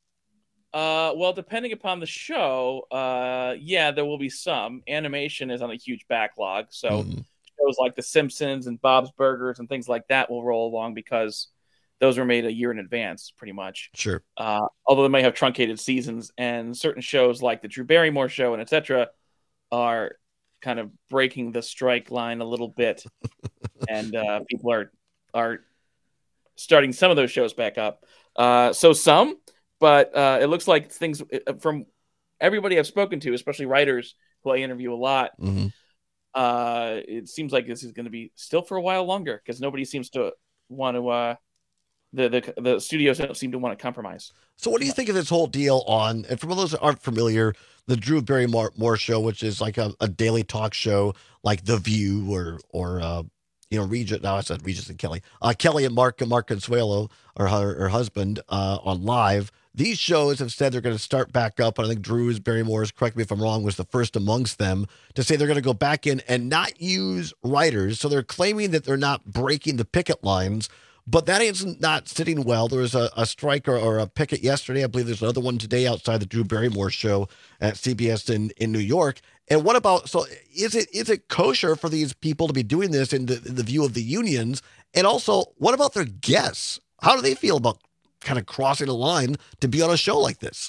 Uh, well, depending upon the show, uh, yeah, there will be some. Animation is on a huge backlog, so mm. shows like The Simpsons and Bob's Burgers and things like that will roll along because those were made a year in advance, pretty much. Sure. Uh, although they may have truncated seasons, and certain shows like the Drew Barrymore show and et cetera are kind of breaking the strike line a little bit, and uh, people are are starting some of those shows back up. Uh, so some. But uh, it looks like things from everybody I've spoken to, especially writers who I interview a lot, mm-hmm. uh, it seems like this is going to be still for a while longer because nobody seems to want to, uh, the, the the studios don't seem to want to compromise. So what do you think of this whole deal on, and for those that aren't familiar, the Drew Barrymore show, which is like a, a daily talk show like The View or, or uh, you know, Regis, now I said Regis and Kelly, uh, Kelly and Mark, Mark Consuelo, or her, her husband, uh, on Live. These shows have said they're going to start back up, and I think Drew's, Barrymore's, correct me if I'm wrong, was the first amongst them to say they're going to go back in and not use writers. So they're claiming that they're not breaking the picket lines, but that is not sitting well. There was a, a strike or, or a picket yesterday. I believe there's another one today outside the Drew Barrymore show at C B S in, in New York. And what about, so is it is it kosher for these people to be doing this in the, in the view of the unions? And also, what about their guests? How do they feel about kind of crossing a line to be on a show like this?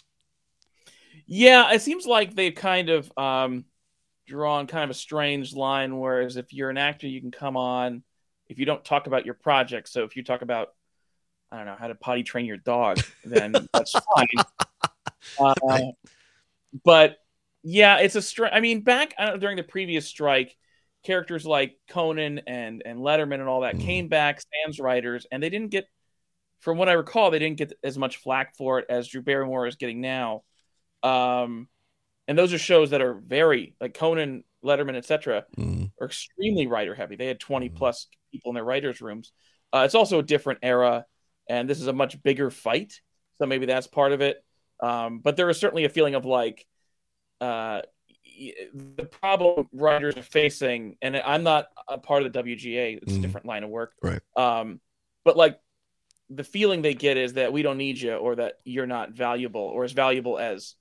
Yeah, it seems like they've kind of um, drawn kind of a strange line, whereas if you're an actor, you can come on if you don't talk about your project. So if you talk about, I don't know, how to potty train your dog, then that's fine. Uh, but yeah, it's a strike. I mean, back I don't know, during the previous strike, characters like Conan and, and Letterman and all that mm. came back, sans writers, and they didn't get, from what I recall, they didn't get as much flack for it as Drew Barrymore is getting now. Um, and those are shows that are very, like Conan, Letterman, et cetera, mm. are extremely writer heavy. They had twenty mm. plus people in their writers' rooms. Uh, it's also a different era, and this is a much bigger fight. So maybe that's part of it. Um, but there is certainly a feeling of like uh, the problem writers are facing, and I'm not a part of the W G A. It's mm. a different line of work. Right. Um, but like, the feeling they get is that we don't need you, or that you're not valuable or as valuable as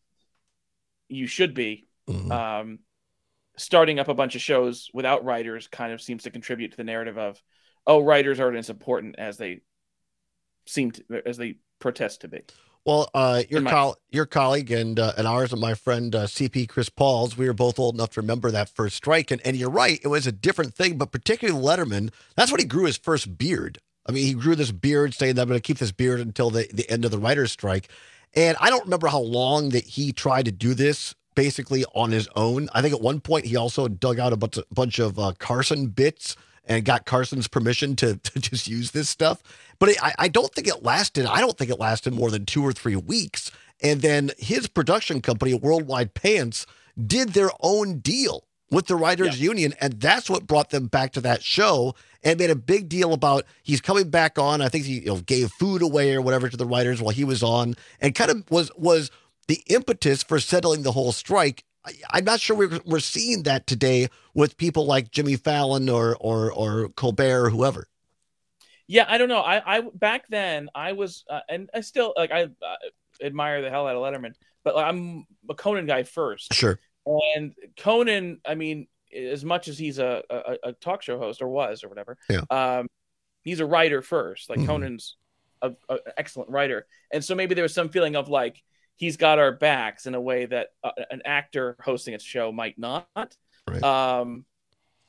you should be. Mm-hmm. Um, starting up a bunch of shows without writers kind of seems to contribute to the narrative of, oh, writers aren't as important as they seem to, as they protest to be. Well, uh, your my- col- your colleague and uh, and ours and my friend uh, C P Chris Pauls, we were both old enough to remember that first strike. And, and you're right, it was a different thing, but particularly Letterman, that's when he grew his first beard. I mean, he grew this beard saying that I'm going to keep this beard until the, the end of the writer's strike. And I don't remember how long that he tried to do this basically on his own. I think at one point he also dug out a bunch of, bunch of uh, Carson bits and got Carson's permission to, to just use this stuff. But it, I, I don't think it lasted. I don't think it lasted more than two or three weeks. And then his production company, Worldwide Pants, did their own deal with the Writers yeah. Union, and that's what brought them back to that show and made a big deal about he's coming back on. I think he you know, gave food away or whatever to the writers while he was on, and kind of was was the impetus for settling the whole strike. I, I'm not sure we're, we're seeing that today with people like Jimmy Fallon or or or Colbert or whoever. Yeah, I don't know. I, I back then I was, uh, and I still like I uh, admire the hell out of Letterman, but I'm a Conan guy first. Sure. And Conan, I mean, as much as he's a, a, a talk show host or was or whatever, yeah. um, he's a writer first. Like mm-hmm. Conan's an excellent writer. And so maybe there was some feeling of like, he's got our backs in a way that uh, an actor hosting a show might not. Right. Um,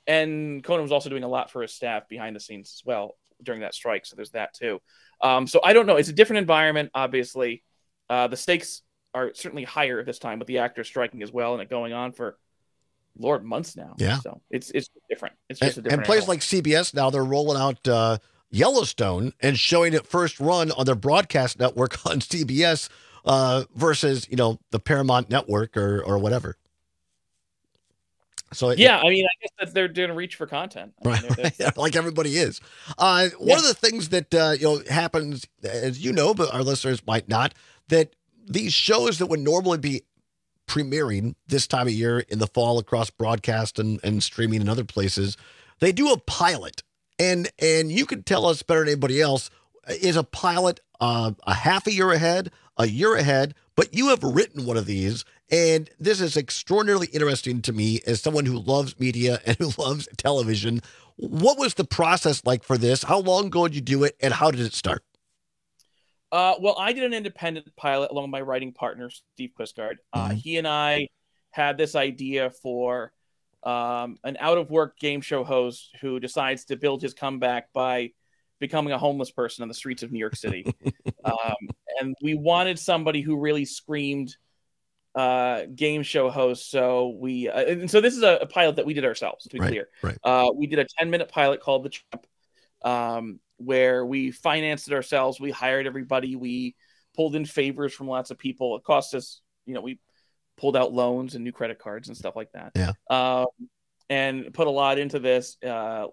and Conan was also doing a lot for his staff behind the scenes as well during that strike. So there's that too. Um, so I don't know. It's a different environment, obviously. Uh, the stakes are certainly higher this time with the actors striking as well, and it going on for, Lord, months now. Yeah. So it's it's different. It's just and, a different. And places animal. like C B S now, they're rolling out uh, Yellowstone and showing it first run on their broadcast network on C B S uh, versus, you know, the Paramount Network or or whatever. So it, yeah, I mean, I guess that they're doing a reach for content, I mean, right? they're, they're, Like everybody is. Uh, one Yeah. of the things that uh, you know happens, as you know, but our listeners might not, that these shows that would normally be premiering this time of year in the fall across broadcast and, and streaming and other places, they do a pilot. And and you can tell us better than anybody else, is a pilot uh, a half a year ahead, a year ahead, but you have written one of these. And this is extraordinarily interesting to me as someone who loves media and who loves television. What was the process like for this? How long ago did you do it, and how did it start? Uh, well, I did an independent pilot along with my writing partner, Steve Quisgard. Uh, Mhm. He and I had this idea for um, an out-of-work game show host who decides to build his comeback by becoming a homeless person on the streets of New York City. um, and we wanted somebody who really screamed uh, game show host. So we, uh, and so this is a, a pilot that we did ourselves, to be Right, clear. right. Uh, we did a ten-minute pilot called The Champ. Um, where we financed it ourselves. We hired everybody. We pulled in favors from lots of people. It cost us, you know, we pulled out loans and new credit cards and stuff like that. Yeah. Um, and put a lot into this. Uh,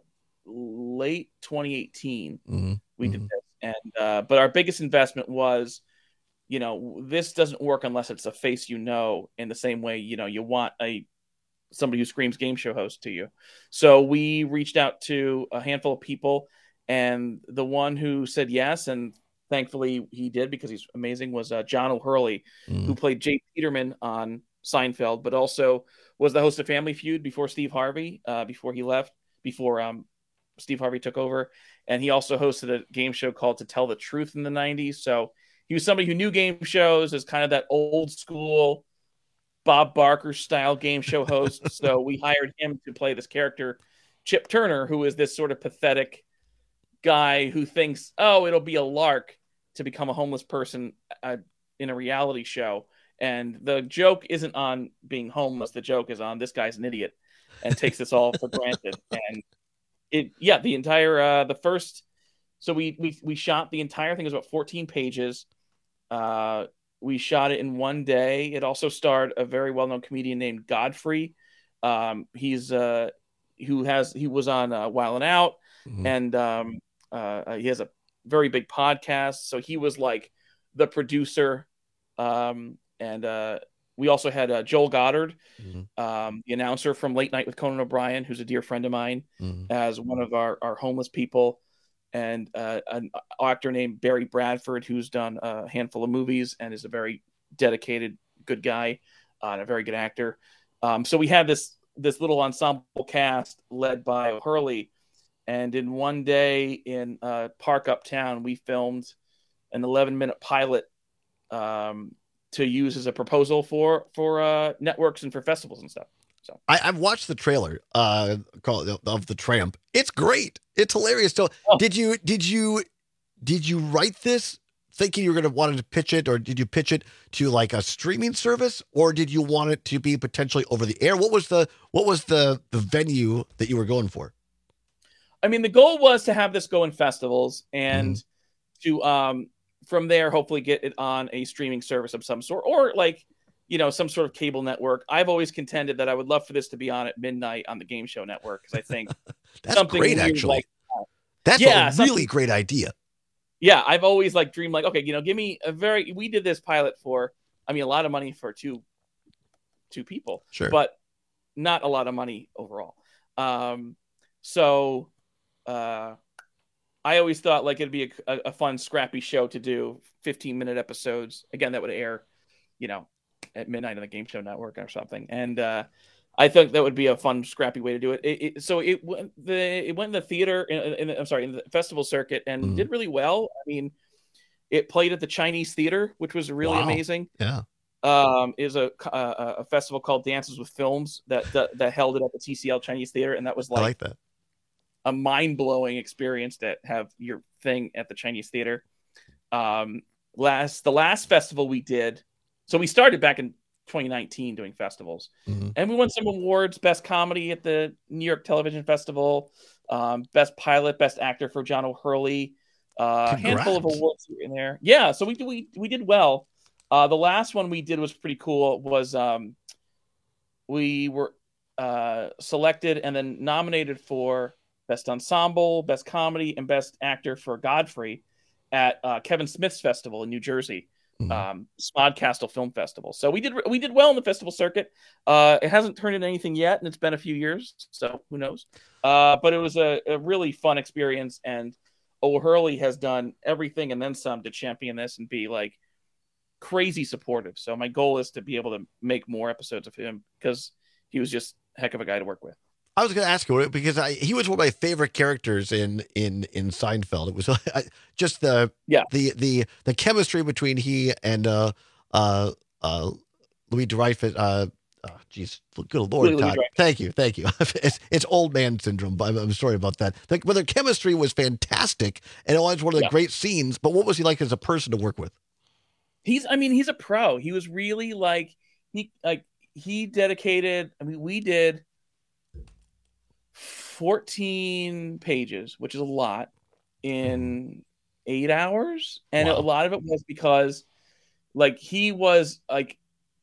late twenty eighteen, Mm-hmm. we did this. And, uh, but our biggest investment was, you know, this doesn't work unless it's a face, you know, in the same way, you know, you want a, somebody who screams game show host to you. So we reached out to a handful of people, and the one who said yes, and thankfully he did because he's amazing, was uh, John O'Hurley, Mm. who played Jay Peterman on Seinfeld, but also was the host of Family Feud before Steve Harvey, uh, before he left, before um, Steve Harvey took over. And he also hosted a game show called To Tell the Truth in the nineties. So he was somebody who knew game shows as kind of that old school Bob Barker style game show host. So we hired him to play this character, Chip Turner, who is this sort of pathetic guy who thinks, oh, it'll be a lark to become a homeless person uh, in a reality show. And the joke isn't on being homeless. The joke is on this guy's an idiot and takes this all for granted. And it, yeah, the entire, uh, the first, so we, we, we shot the entire thing. It was about fourteen pages. Uh, we shot it in one day. It also starred a very well-known comedian named Godfrey. Um, he's, uh, who has, he was on uh, Wild 'N Out. Mhm. And um, uh, he has a very big podcast. So he was like the producer. Um, and uh, we also had uh, Joel Goddard, Mhm. um, the announcer from Late Night with Conan O'Brien, who's a dear friend of mine, Mhm. as one of our, our homeless people. And uh, an actor named Barry Bradford, who's done a handful of movies and is a very dedicated, good guy, uh, and a very good actor. Um, so we had this this little ensemble cast led by O'Hurley. And in one day in uh, Park Uptown, we filmed an eleven minute pilot um, to use as a proposal for for uh, networks and for festivals and stuff. So I, I've watched the trailer uh, called of The Tramp. It's great. It's hilarious. So Oh. did you did you did you write this thinking you were going to want to pitch it, or did you pitch it to like a streaming service, or did you want it to be potentially over the air? What was the what was the the venue that you were going for? I mean, the goal was to have this go in festivals and to, um, from there, hopefully get it on a streaming service of some sort, or like, you know, some sort of cable network. I've always contended that I would love for this to be on at midnight on the Game Show Network, because I think That's something great, weird actually. like that. That's Yeah, a something- really great idea. Yeah, I've always like dreamed like, okay, you know, give me a very, we did this pilot for, I mean, a lot of money for two, two people, Sure. but not a lot of money overall. Um, so, uh, I always thought like it'd be a, a fun, scrappy show to do, fifteen minute episodes. Again, that would air, you know, at midnight on the Game Show Network or something. And uh, I think that would be a fun, scrappy way to do it. It, it so it went the it went in the theater. In, in the, I'm sorry, in the festival circuit, and Mhm. did really well. I mean, it played at the Chinese Theater, which was really Wow. amazing. Yeah. Um, is a uh, a festival called Dances with Films that, that that held it at the T C L Chinese Theater, and that was like, I like that. a mind blowing experience to have your thing at the Chinese Theater. Um, last the last festival we did, so we started back in twenty nineteen doing festivals, mm-hmm. and we won some awards: Best Comedy at the New York Television Festival, um, Best Pilot, Best Actor for John O'Hurley, a uh, handful of awards here and there. Yeah, so we we we did well. Uh, the last one we did was pretty cool. Was um, we were uh, selected and then nominated for Best Ensemble, Best Comedy, and Best Actor for Godfrey at uh, Kevin Smith's Festival in New Jersey, mm-hmm. um, Smodcastle Film Festival. So we did we did well in the festival circuit. Uh, it hasn't turned into anything yet, and it's been a few years, so who knows? Uh, but it was a, a really fun experience, and O'Hurley has done everything and then some to champion this and be like crazy supportive. So my goal is to be able to make more episodes of him because he was just a heck of a guy to work with. I was going to ask you because I, he was one of my favorite characters in in in Seinfeld. It was I, just the yeah the the the chemistry between he and uh uh uh Louis Dreyfus. Uh, oh, geez, good Lord, Todd. Thank you, thank you. it's, it's old man syndrome. But I'm, I'm sorry about that. Like, but their chemistry was fantastic, and it was one of the yeah. great scenes. But what was he like as a person to work with? He's, I mean, he's a pro. He was really like he like he dedicated. I mean, we did fourteen pages, which is a lot, in eight hours, and wow. a lot of it was because, like, he was like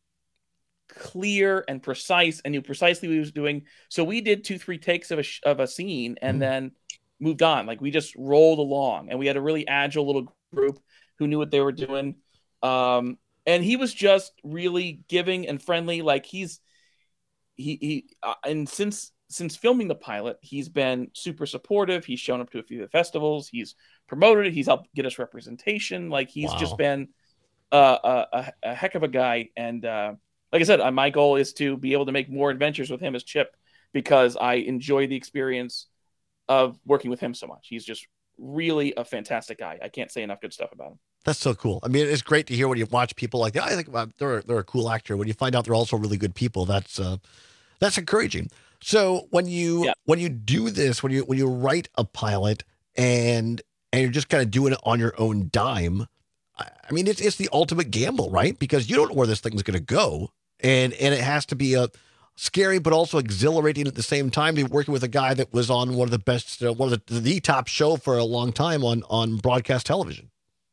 clear and precise and knew precisely what he was doing. So we did two, three takes of a of a scene, and mm. then moved on. Like, we just rolled along, and we had a really agile little group who knew what they were doing. Um, and he was just really giving and friendly. Like he's, he, he, uh, and since, since filming the pilot, he's been super supportive. He's shown up to a few of the festivals. He's promoted it. He's helped get us representation. Like he's wow. just been uh, a, a heck of a guy. And, uh, like I said, my goal is to be able to make more adventures with him as Chip, because I enjoy the experience of working with him so much. He's just really a fantastic guy. I can't say enough good stuff about him. That's so cool. I mean, it's great to hear when you watch people like that. I think well, they're they're a cool actor. When you find out they're also really good people, that's uh, that's encouraging. So when you yeah. when you do this, when you when you write a pilot and and you're just kind of doing it on your own dime, I, I mean, it's it's the ultimate gamble, right? Because you don't know where this thing's going to go, and and it has to be a scary but also exhilarating at the same time. To be working with a guy that was on one of the best, uh, one of the, the top show for a long time on on broadcast television.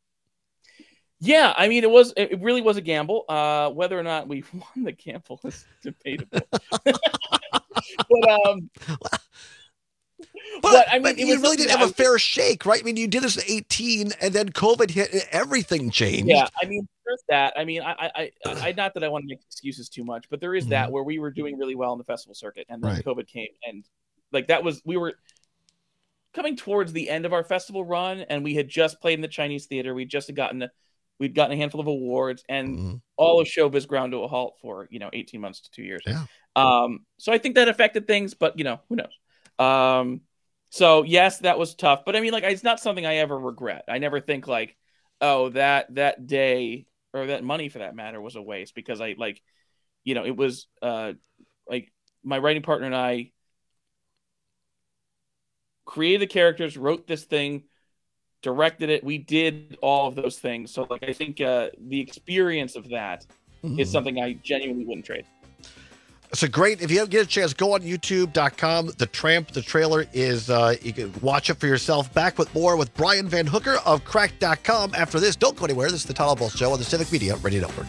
Yeah, I mean, it was it really was a gamble. Uh, whether or not we won the gamble is debatable. but um, but, but I mean, but it you was really didn't have a fair shake, right? I mean, you did this at eighteen, and then COVID hit, and everything changed. Yeah, I mean, there's that. I mean, I, I, I, I not that I want to make excuses too much, but there is mm-hmm. that where we were doing really well in the festival circuit, and then right. COVID came, and like that was we were coming towards the end of our festival run, and we had just played in the Chinese Theater. We'd just gotten a, we'd gotten a handful of awards, and mm-hmm. all of showbiz ground to a halt for you know eighteen months to two years. Yeah. Um. So I think that affected things, but you know who knows. Um. So yes, that was tough, but I mean, like, it's not something I ever regret. I never think like, oh, that that day or that money for that matter was a waste, because I like, you know, it was uh like my writing partner and I created the characters, wrote this thing, directed it. We did all of those things. So like, I think uh, the experience of that mm-hmm. is something I genuinely wouldn't trade. So great. If you get a chance, go on youtube dot com. The Tramp, the trailer is, uh, you can watch it for yourself. Back with more with Brian Van Hooker of cracked dot com. After this, don't go anywhere. This is the Todd Ball Show on the Civic Media Radio Network.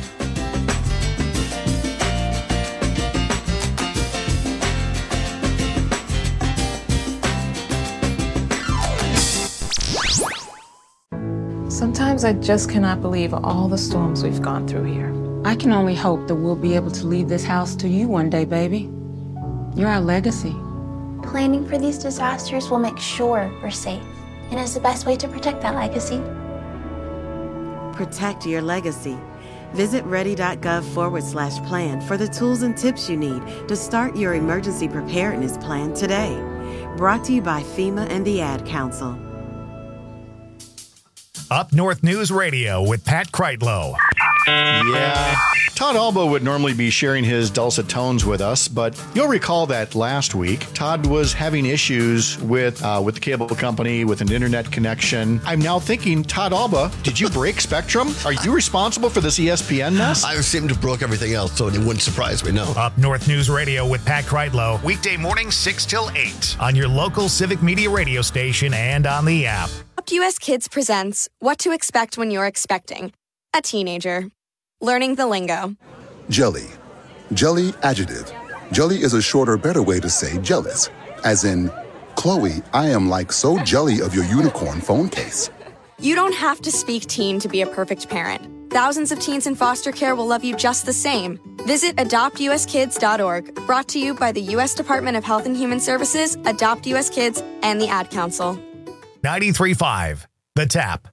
Sometimes I just cannot believe all the storms we've gone through here. I can only hope that we'll be able to leave this house to you one day, baby. You're our legacy. Planning for these disasters will make sure we're safe, and is the best way to protect that legacy. Protect your legacy. Visit ready.gov forward slash plan for the tools and tips you need to start your emergency preparedness plan today. Brought to you by FEMA and the Ad Council. Up North News Radio with Pat Kreitlow. Yeah. Todd Alba would normally be sharing his dulcet tones with us, but you'll recall that last week, Todd was having issues with uh, with the cable company, with an internet connection. I'm now thinking, Todd Alba, did you break Spectrum? Are you responsible for this E S P N mess? I seem to have broke everything else, so it wouldn't surprise me, no. Up North News Radio with Pat Kreitlow, weekday mornings six till eight on your local Civic Media radio station and on the app. Adopt U S Kids presents What to Expect When You're Expecting a Teenager. Learning the lingo. Jelly. Jelly adjective. Jelly is a shorter, better way to say jealous. As in, Chloe, I am like so jelly of your unicorn phone case. You don't have to speak teen to be a perfect parent. Thousands of teens in foster care will love you just the same. Visit adopt u s kids dot org. Brought to you by the U S Department of Health and Human Services, Adopt U S Kids, and the Ad Council. ninety-three point five, The Tap.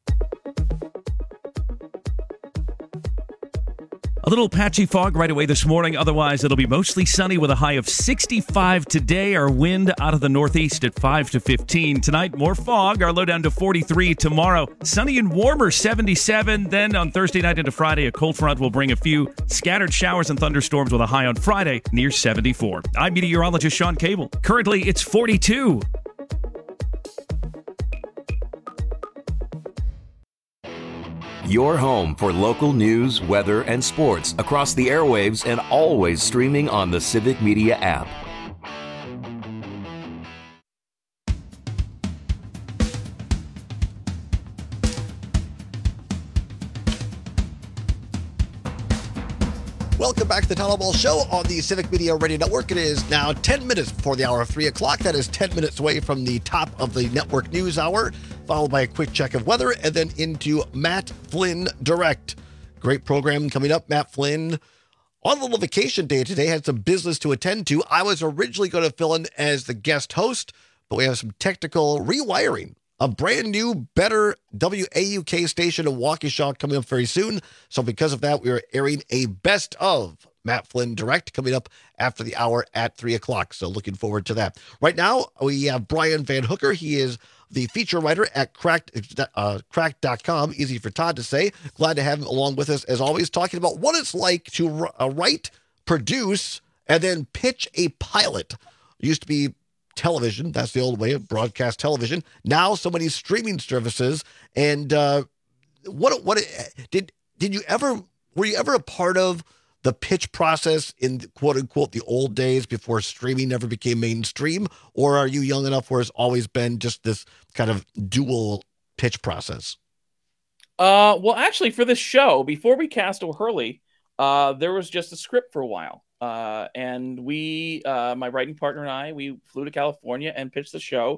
A little patchy fog right away this morning. Otherwise, it'll be mostly sunny with a high of sixty-five today. Our wind out of the northeast at five to fifteen. Tonight, more fog. Our low down to forty-three. Tomorrow, sunny and warmer, seventy-seven. Then on Thursday night into Friday, a cold front will bring a few scattered showers and thunderstorms with a high on Friday near seventy-four. I'm meteorologist Sean Cable. Currently, it's forty-two. Your home for local news, weather, and sports across the airwaves and always streaming on the Civic Media app. Welcome back to the Town Hall Show on the Civic Media Radio Network. It is now ten minutes before the hour of three o'clock. That is ten minutes away from the top of the network news hour, followed by a quick check of weather, and then into Matt Flynn Direct. Great program coming up. Matt Flynn on a little vacation day today, had some business to attend to. I was originally going to fill in as the guest host, but we have some technical rewiring. A brand new, better W A U K station in Waukesha coming up very soon. So because of that, we are airing a best of Matt Flynn Direct coming up after the hour at three o'clock. So looking forward to that. Right now, we have Brian Van Hooker. He is the feature writer at cracked, uh, cracked dot com. Easy for Todd to say. Glad to have him along with us, as always, talking about what it's like to uh, write, produce, and then pitch a pilot. It used to be television. That's the old way of broadcast television. Now so many streaming services. And uh, what what did did you ever were you ever a part of the pitch process in quote unquote the old days before streaming ever became mainstream, or are you young enough where it's always been just this kind of dual pitch process? Uh, well, actually, for this show, before we cast O'Hurley, uh, there was just a script for a while. Uh, and we, uh, my writing partner and I, we flew to California and pitched the show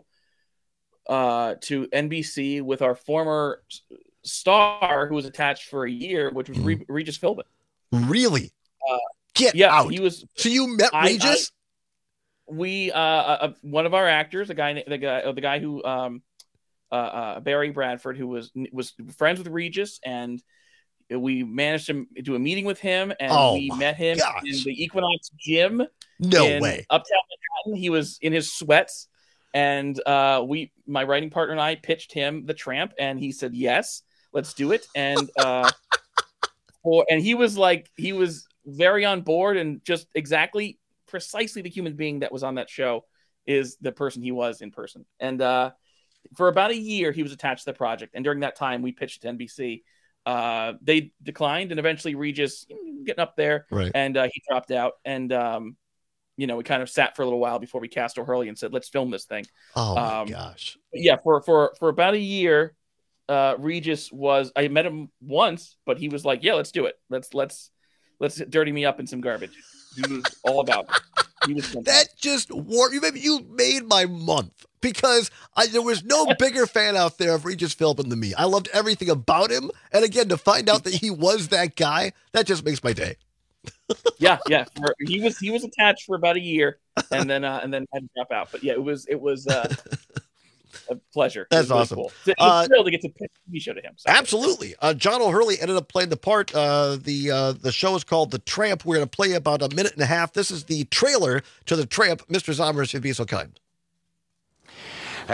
uh, to N B C with our former star who was attached for a year, which was Re- Regis Philbin. Really? Uh, Get yeah, out. He was. So you met I, Regis? I, we, uh, uh, one of our actors, the guy, the guy, the guy who, um, uh, uh, Barry Bradford, who was was friends with Regis, and we managed to do a meeting with him, and oh we met him gosh. in the Equinox gym. No in way. Uptown Manhattan. He was in his sweats, and uh, we, my writing partner and I, pitched him The Tramp, and he said yes, let's do it. And uh, for and he was like, he was very on board, and just exactly, precisely the human being that was on that show is the person he was in person. And uh, for about a year, he was attached to the project, and during that time, we pitched to N B C. Uh, they declined, and eventually Regis getting up there, right. and uh, he dropped out. And um, you know, we kind of sat for a little while before we cast O'Hurley and said, "Let's film this thing." Oh my um, gosh! Yeah, for for for about a year, uh, Regis was. I met him once, but he was like, "Yeah, let's do it. Let's let's let's dirty me up in some garbage." He was all about it. He was that just war. You made you made my month. Because I, there was no bigger fan out there of Regis Philbin than me. I loved everything about him. And again, to find out that he was that guy, that just makes my day. yeah, yeah. For, he was he was attached for about a year, and then uh, and then had to drop out. But yeah, it was it was uh, a pleasure. That's really awesome. Cool. It was uh, thrilled to get to pitch a T V show to him. So. Absolutely. Uh, John O'Hurley ended up playing the part. Uh, the uh, the show is called The Tramp. We're going to play about a minute and a half. This is the trailer to The Tramp. Mister Zommers, if you'd be so kind.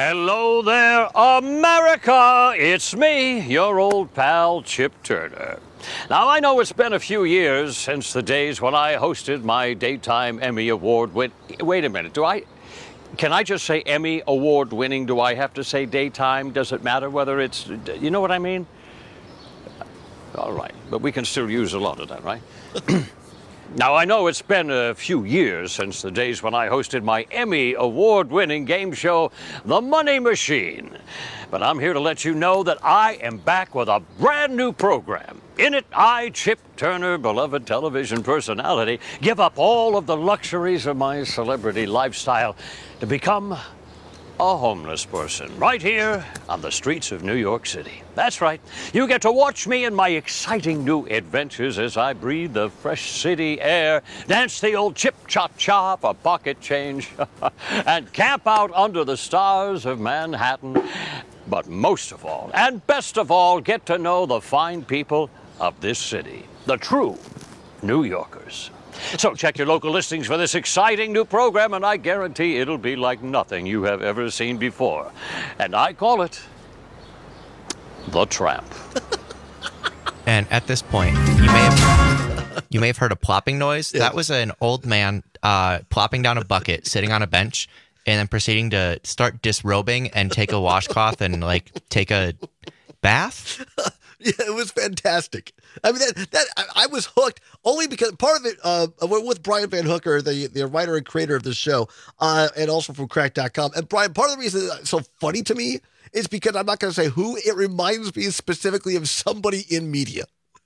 Hello there, America. It's me, your old pal Chip Turner. Now, I know it's been a few years since the days when I hosted my Daytime Emmy Award win. Wait a minute, do I... Can I just say Emmy Award winning? Do I have to say daytime? Does it matter whether it's... You know what I mean? All right, but we can still use a lot of that, right? Now, I know it's been a few years since the days when I hosted my Emmy Award-winning game show, The Money Machine. But I'm here to let you know that I am back with a brand new program. In it, I, Chip Turner, beloved television personality, give up all of the luxuries of my celebrity lifestyle to become a homeless person right here on the streets of New York City. That's right. You get to watch me in my exciting new adventures as I breathe the fresh city air, dance the old chip-cha-cha for pocket change, and camp out under the stars of Manhattan. But most of all, and best of all, get to know the fine people of this city, the true New Yorkers. So check your local listings for this exciting new program, and I guarantee it'll be like nothing you have ever seen before. And I call it The Tramp. And at this point, you may have you may have heard a plopping noise. Yeah. That was an old man uh, plopping down a bucket, sitting on a bench, and then proceeding to start disrobing and take a washcloth and like take a bath. Yeah, it was fantastic. I mean, that, that I, I was hooked only because part of it uh, with Brian Van Hooker, the, the writer and creator of the show, uh, and also from cracked dot com. And Brian, part of the reason it's so funny to me is because I'm not going to say who. It reminds me specifically of somebody in media.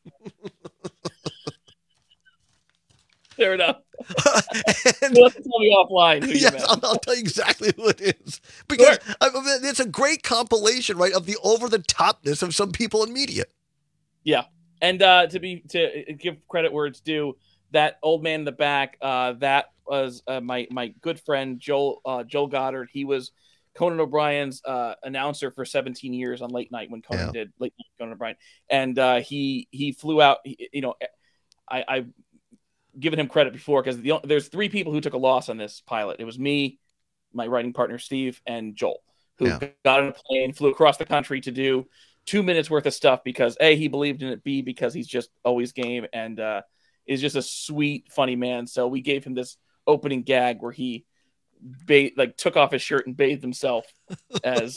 Fair enough. And, You'll have to tell me offline who yes, you met. I'll, I'll tell you exactly who it is. Because sure. I mean, it's a great compilation, right, of the over-the-topness of some people in media. Yeah. And uh, to be to give credit where it's due, that old man in the back, uh, that was uh, my my good friend, Joel uh, Joel Goddard. He was Conan O'Brien's uh, announcer for seventeen years on Late Night when Conan yeah. did Late Night with Conan O'Brien. And uh, he, he flew out, he, you know, I, I've given him credit before because the, there's three people who took a loss on this pilot. It was me, my writing partner, Steve, and Joel, who yeah. got on a plane, flew across the country to do two minutes worth of stuff because A, he believed in it, B, because he's just always game and uh, is just a sweet, funny man. So we gave him this opening gag where he ba- like took off his shirt and bathed himself as,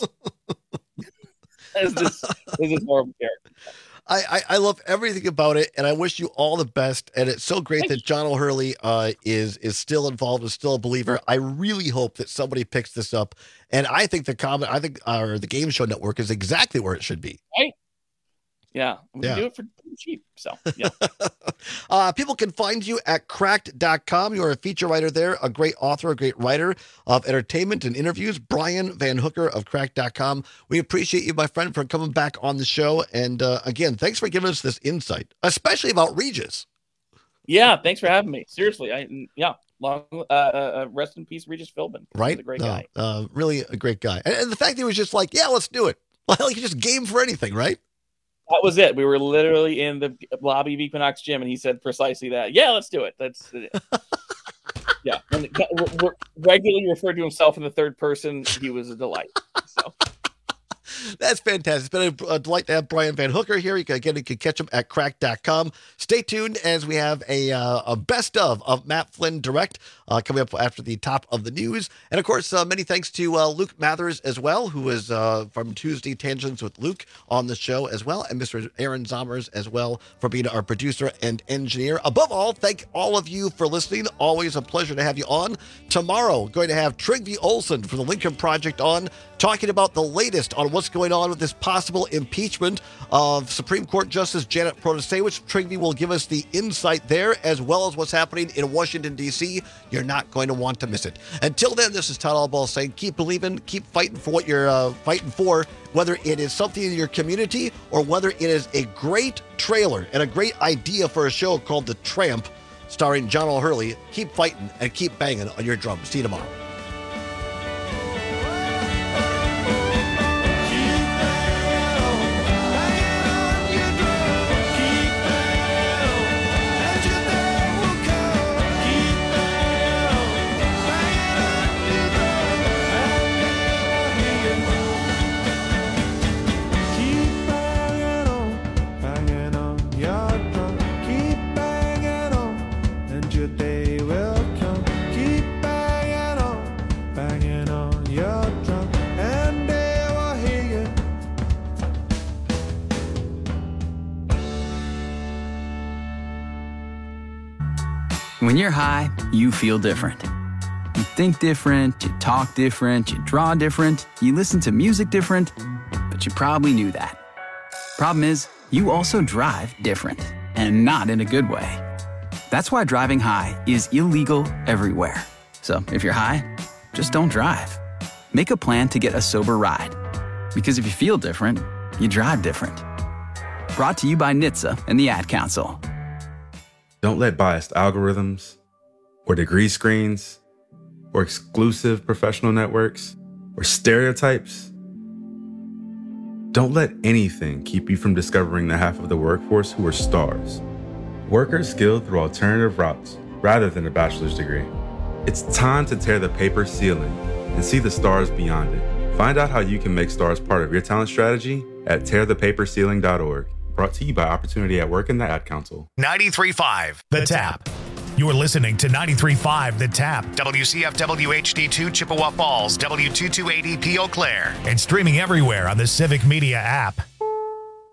as this, as this horrible character. I, I, I love everything about it, and I wish you all the best. And it's so great that John O'Hurley uh, is is still involved, is still a believer. I really hope that somebody picks this up. And I think the comment, I think uh, the Game Show Network is exactly where it should be. Right? Yeah, we yeah. can do it for cheap. So, yeah. uh, people can find you at cracked dot com. You are a feature writer there, a great author, a great writer of entertainment and interviews. Brian Van Hooker of cracked dot com. We appreciate you, my friend, for coming back on the show. And uh, again, thanks for giving us this insight, especially about Regis. Yeah, thanks for having me. Seriously, I yeah. Long uh, uh, rest in peace, Regis Philbin. Right, He's a great no, guy. Uh, really a great guy, and, and the fact that he was just like, yeah, let's do it. Like he just game for anything, right? That was it. We were literally in the lobby of Equinox Gym, and he said precisely that. Yeah, let's do it. That's it. Yeah. And we're regularly referred to himself in the third person. He was a delight. So. That's fantastic. It's been a, a delight to have Brian Van Hooker here. You can, again, you can catch him at cracked dot com. Stay tuned as we have a, uh, a best of of Matt Flynn Direct uh, coming up after the top of the news. And, of course, uh, many thanks to uh, Luke Mathers as well, who is uh, from Tuesday Tangents with Luke on the show as well, and Mister Aaron Zommers as well for being our producer and engineer. Above all, thank all of you for listening. Always a pleasure to have you on. Tomorrow, going to have Trygve Olsen from the Lincoln Project on, talking about the latest on what's going on with this possible impeachment of Supreme Court Justice Janet Protasewicz. Trygve will give us the insight there, as well as what's happening in Washington, D C. You're not going to want to miss it. Until then, this is Todd Albaugh saying keep believing, keep fighting for what you're uh, fighting for, whether it is something in your community or whether it is a great trailer and a great idea for a show called The Tramp, starring John O'Hurley. Keep fighting and keep banging on your drums. See you tomorrow. Yeah. When you're high, you feel different. You think different, you talk different, you draw different, you listen to music different, but you probably knew that. Problem is, you also drive different, and not in a good way. That's why driving high is illegal everywhere. So if you're high, just don't drive. Make a plan to get a sober ride. Because if you feel different, you drive different. Brought to you by N H T S A and the Ad Council. Don't let biased algorithms or degree screens or exclusive professional networks or stereotypes. Don't let anything keep you from discovering the half of the workforce who are stars. Workers skilled through alternative routes rather than a bachelor's degree. It's time to tear the paper ceiling and see the stars beyond it. Find out how you can make stars part of your talent strategy at tear the paper ceiling dot org. Brought to you by Opportunity at Work and the Ad Council. ninety-three point five The Tap. You're listening to ninety-three point five The Tap, W C F W H D two Chippewa Falls, W two two eight zero P Eau Claire, and streaming everywhere on the Civic Media app.